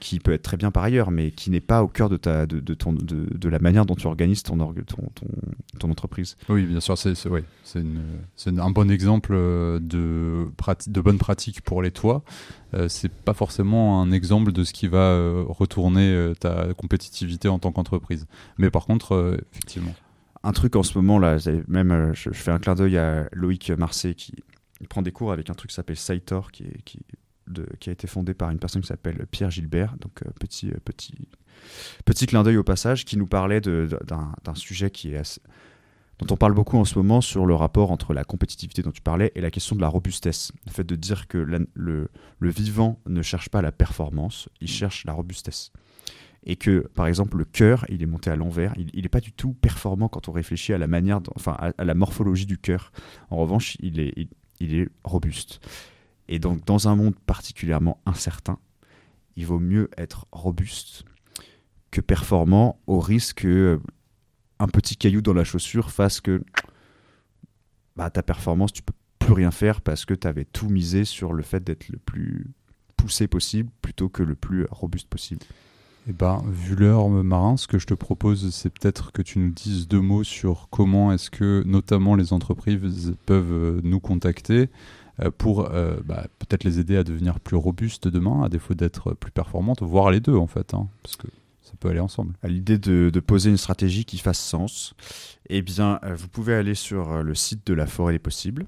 qui peut être très bien par ailleurs, mais qui n'est pas au cœur de, ta, de, de, ton, de, de la manière dont tu organises ton, org- ton, ton, ton entreprise. Oui, bien sûr, c'est, c'est, ouais, c'est, une, c'est une, un bon exemple de, prati- de bonne pratique pour les toits. Euh, c'est pas forcément un exemple de ce qui va euh, retourner euh, ta compétitivité en tant qu'entreprise. Mais par contre, euh, effectivement. Un truc en ce moment, là, même, euh, je, je fais un clin d'œil à Loïc Marseille qui prend des cours avec un truc qui s'appelle Saitor, qui, est, qui, de, qui a été fondé par une personne qui s'appelle Pierre Gilbert. Donc, euh, petit, euh, petit, petit clin d'œil au passage, qui nous parlait de, de, d'un, d'un sujet qui est assez, dont on parle beaucoup en ce moment sur le rapport entre la compétitivité dont tu parlais et la question de la robustesse. Le fait de dire que la, le, le vivant ne cherche pas la performance, il cherche la robustesse. Et que, par exemple, le cœur, il est monté à l'envers, il n'est pas du tout performant quand on réfléchit à la manière, enfin, à, à la morphologie du cœur. En revanche, il est, il, il est robuste. Et donc, dans un monde particulièrement incertain, il vaut mieux être robuste que performant, au risque que un petit caillou dans la chaussure fasse que bah, ta performance, tu peux plus rien faire parce que tu avais tout misé sur le fait d'être le plus poussé possible plutôt que le plus robuste possible. Eh ben, vu l'heure, Marin, ce que je te propose, c'est peut-être que tu nous dises deux mots sur comment est-ce que, notamment, les entreprises peuvent nous contacter euh, pour euh, bah, peut-être les aider à devenir plus robustes demain, à défaut d'être plus performantes, voire les deux, en fait, hein, parce que ça peut aller ensemble. À l'idée de, de poser une stratégie qui fasse sens, eh bien, euh, vous pouvez aller sur le site de la Forêt des Possibles.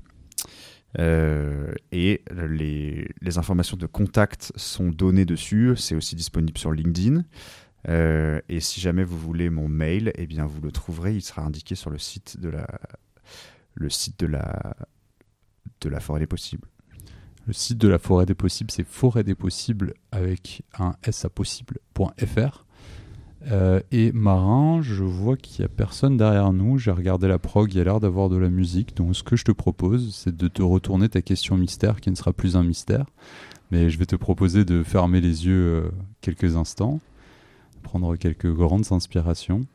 Euh, et les, les informations de contact sont données dessus. C'est aussi disponible sur LinkedIn. Euh, et si jamais vous voulez mon mail, eh bien vous le trouverez. Il sera indiqué sur le site de la, le site de la, de la Forêt des Possibles. Le site de la Forêt des Possibles, c'est Forêt des Possibles avec un s à possible point f r. Euh, et Marin, je vois qu'il n'y a personne derrière nous. J'ai regardé la prog, il y a l'air d'avoir de la musique. Donc ce que je te propose, c'est de te retourner ta question mystère, qui ne sera plus un mystère. Mais je vais te proposer de fermer les yeux euh, quelques instants, prendre quelques grandes inspirations.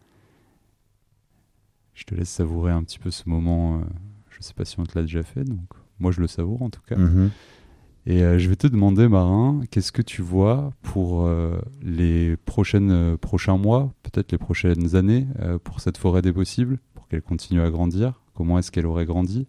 Je te laisse savourer un petit peu ce moment. Euh, je ne sais pas si on te l'a déjà fait, donc moi je le savoure en tout cas. Mmh. Et euh, je vais te demander, Marin, qu'est-ce que tu vois pour euh, les prochaines, euh, prochains mois, peut-être les prochaines années, euh, pour cette Forêt des Possibles, pour qu'elle continue à grandir? Comment est-ce qu'elle aurait grandi?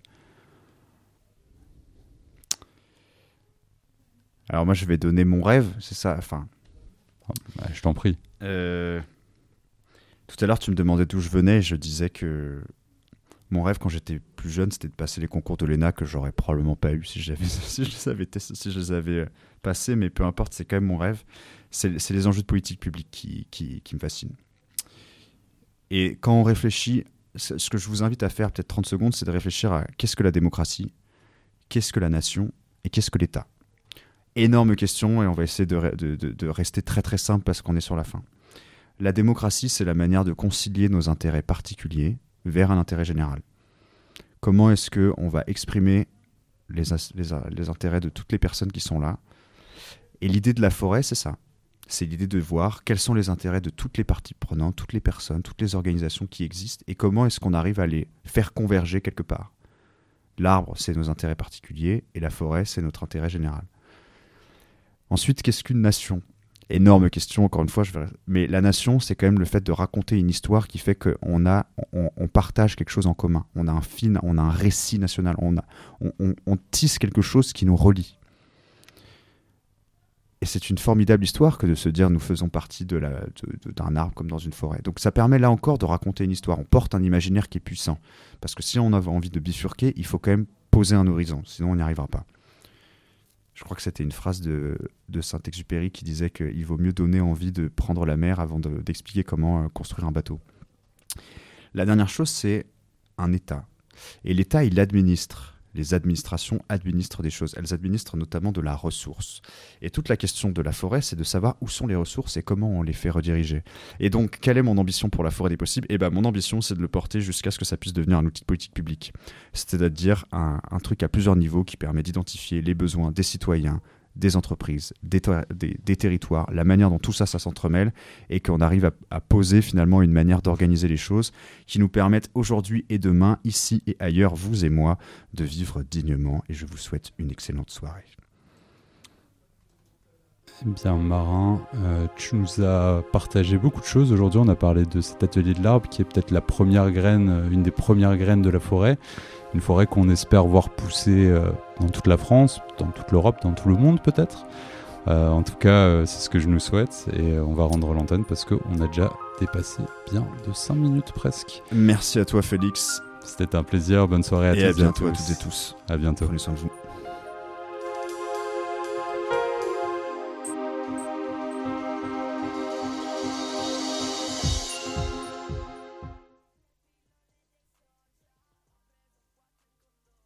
Alors moi, je vais donner mon rêve, c'est ça. Enfin, oh, bah, je t'en prie. Euh... Tout à l'heure, tu me demandais d'où je venais. Je disais que mon rêve, quand j'étais plus jeune, c'était de passer les concours de l'E N A que j'aurais probablement pas eu si, j'avais, si, je, les avais, si je les avais passés. Mais peu importe, c'est quand même mon rêve. C'est, c'est les enjeux de politique publique qui, qui, qui me fascinent. Et quand on réfléchit, ce que je vous invite à faire, peut-être trente secondes, c'est de réfléchir à qu'est-ce que la démocratie, qu'est-ce que la nation et qu'est-ce que l'État. Énorme question, et on va essayer de, de, de, de rester très très simple parce qu'on est sur la fin. La démocratie, c'est la manière de concilier nos intérêts particuliers vers un intérêt général. Comment est-ce qu'on va exprimer les, les, les intérêts de toutes les personnes qui sont là? Et l'idée de la forêt, c'est ça. C'est l'idée de voir quels sont les intérêts de toutes les parties prenantes, toutes les personnes, toutes les organisations qui existent, et comment est-ce qu'on arrive à les faire converger quelque part. L'arbre, c'est nos intérêts particuliers, et la forêt, c'est notre intérêt général. Ensuite, qu'est-ce qu'une nation? Énorme question, encore une fois. Je vais... Mais la nation, c'est quand même le fait de raconter une histoire qui fait qu'on a, on, on partage quelque chose en commun. On a un film, on a un récit national. On, a, on, on, on tisse quelque chose qui nous relie. Et c'est une formidable histoire que de se dire nous faisons partie de la, de, de, d'un arbre comme dans une forêt. Donc ça permet là encore de raconter une histoire. On porte un imaginaire qui est puissant. Parce que si on a envie de bifurquer, il faut quand même poser un horizon. Sinon, on n'y arrivera pas. Je crois que c'était une phrase de, de Saint-Exupéry qui disait qu'il vaut mieux donner envie de prendre la mer avant de, d'expliquer comment euh, construire un bateau. La dernière chose, c'est un État. Et l'État, il administre. Les administrations administrent des choses. Elles administrent notamment de la ressource. Et toute la question de la forêt, c'est de savoir où sont les ressources et comment on les fait rediriger. Et donc, quelle est mon ambition pour la Forêt des Possibles? Eh ben, mon ambition, c'est de le porter jusqu'à ce que ça puisse devenir un outil de politique publique. C'est-à-dire un, un truc à plusieurs niveaux qui permet d'identifier les besoins des citoyens, des entreprises, des, ter- des, des territoires, la manière dont tout ça, ça s'entremêle, et qu'on arrive à, à poser finalement une manière d'organiser les choses qui nous permettent aujourd'hui et demain, ici et ailleurs, vous et moi, de vivre dignement. Et je vous souhaite une excellente soirée. Eh bien, Marin, euh, tu nous as partagé beaucoup de choses. Aujourd'hui, on a parlé de cet atelier de l'arbre qui est peut-être la première graine, euh, une des premières graines de la forêt. Une forêt qu'on espère voir pousser euh, dans toute la France, dans toute l'Europe, dans tout le monde peut-être. Euh, en tout cas, euh, c'est ce que je nous souhaite et euh, on va rendre l'antenne parce qu'on a déjà dépassé bien de cinq minutes presque. Merci à toi Félix. C'était un plaisir, bonne soirée à et tous à bientôt et à, à tous. toutes et tous. À bientôt. Prenez soin de vous.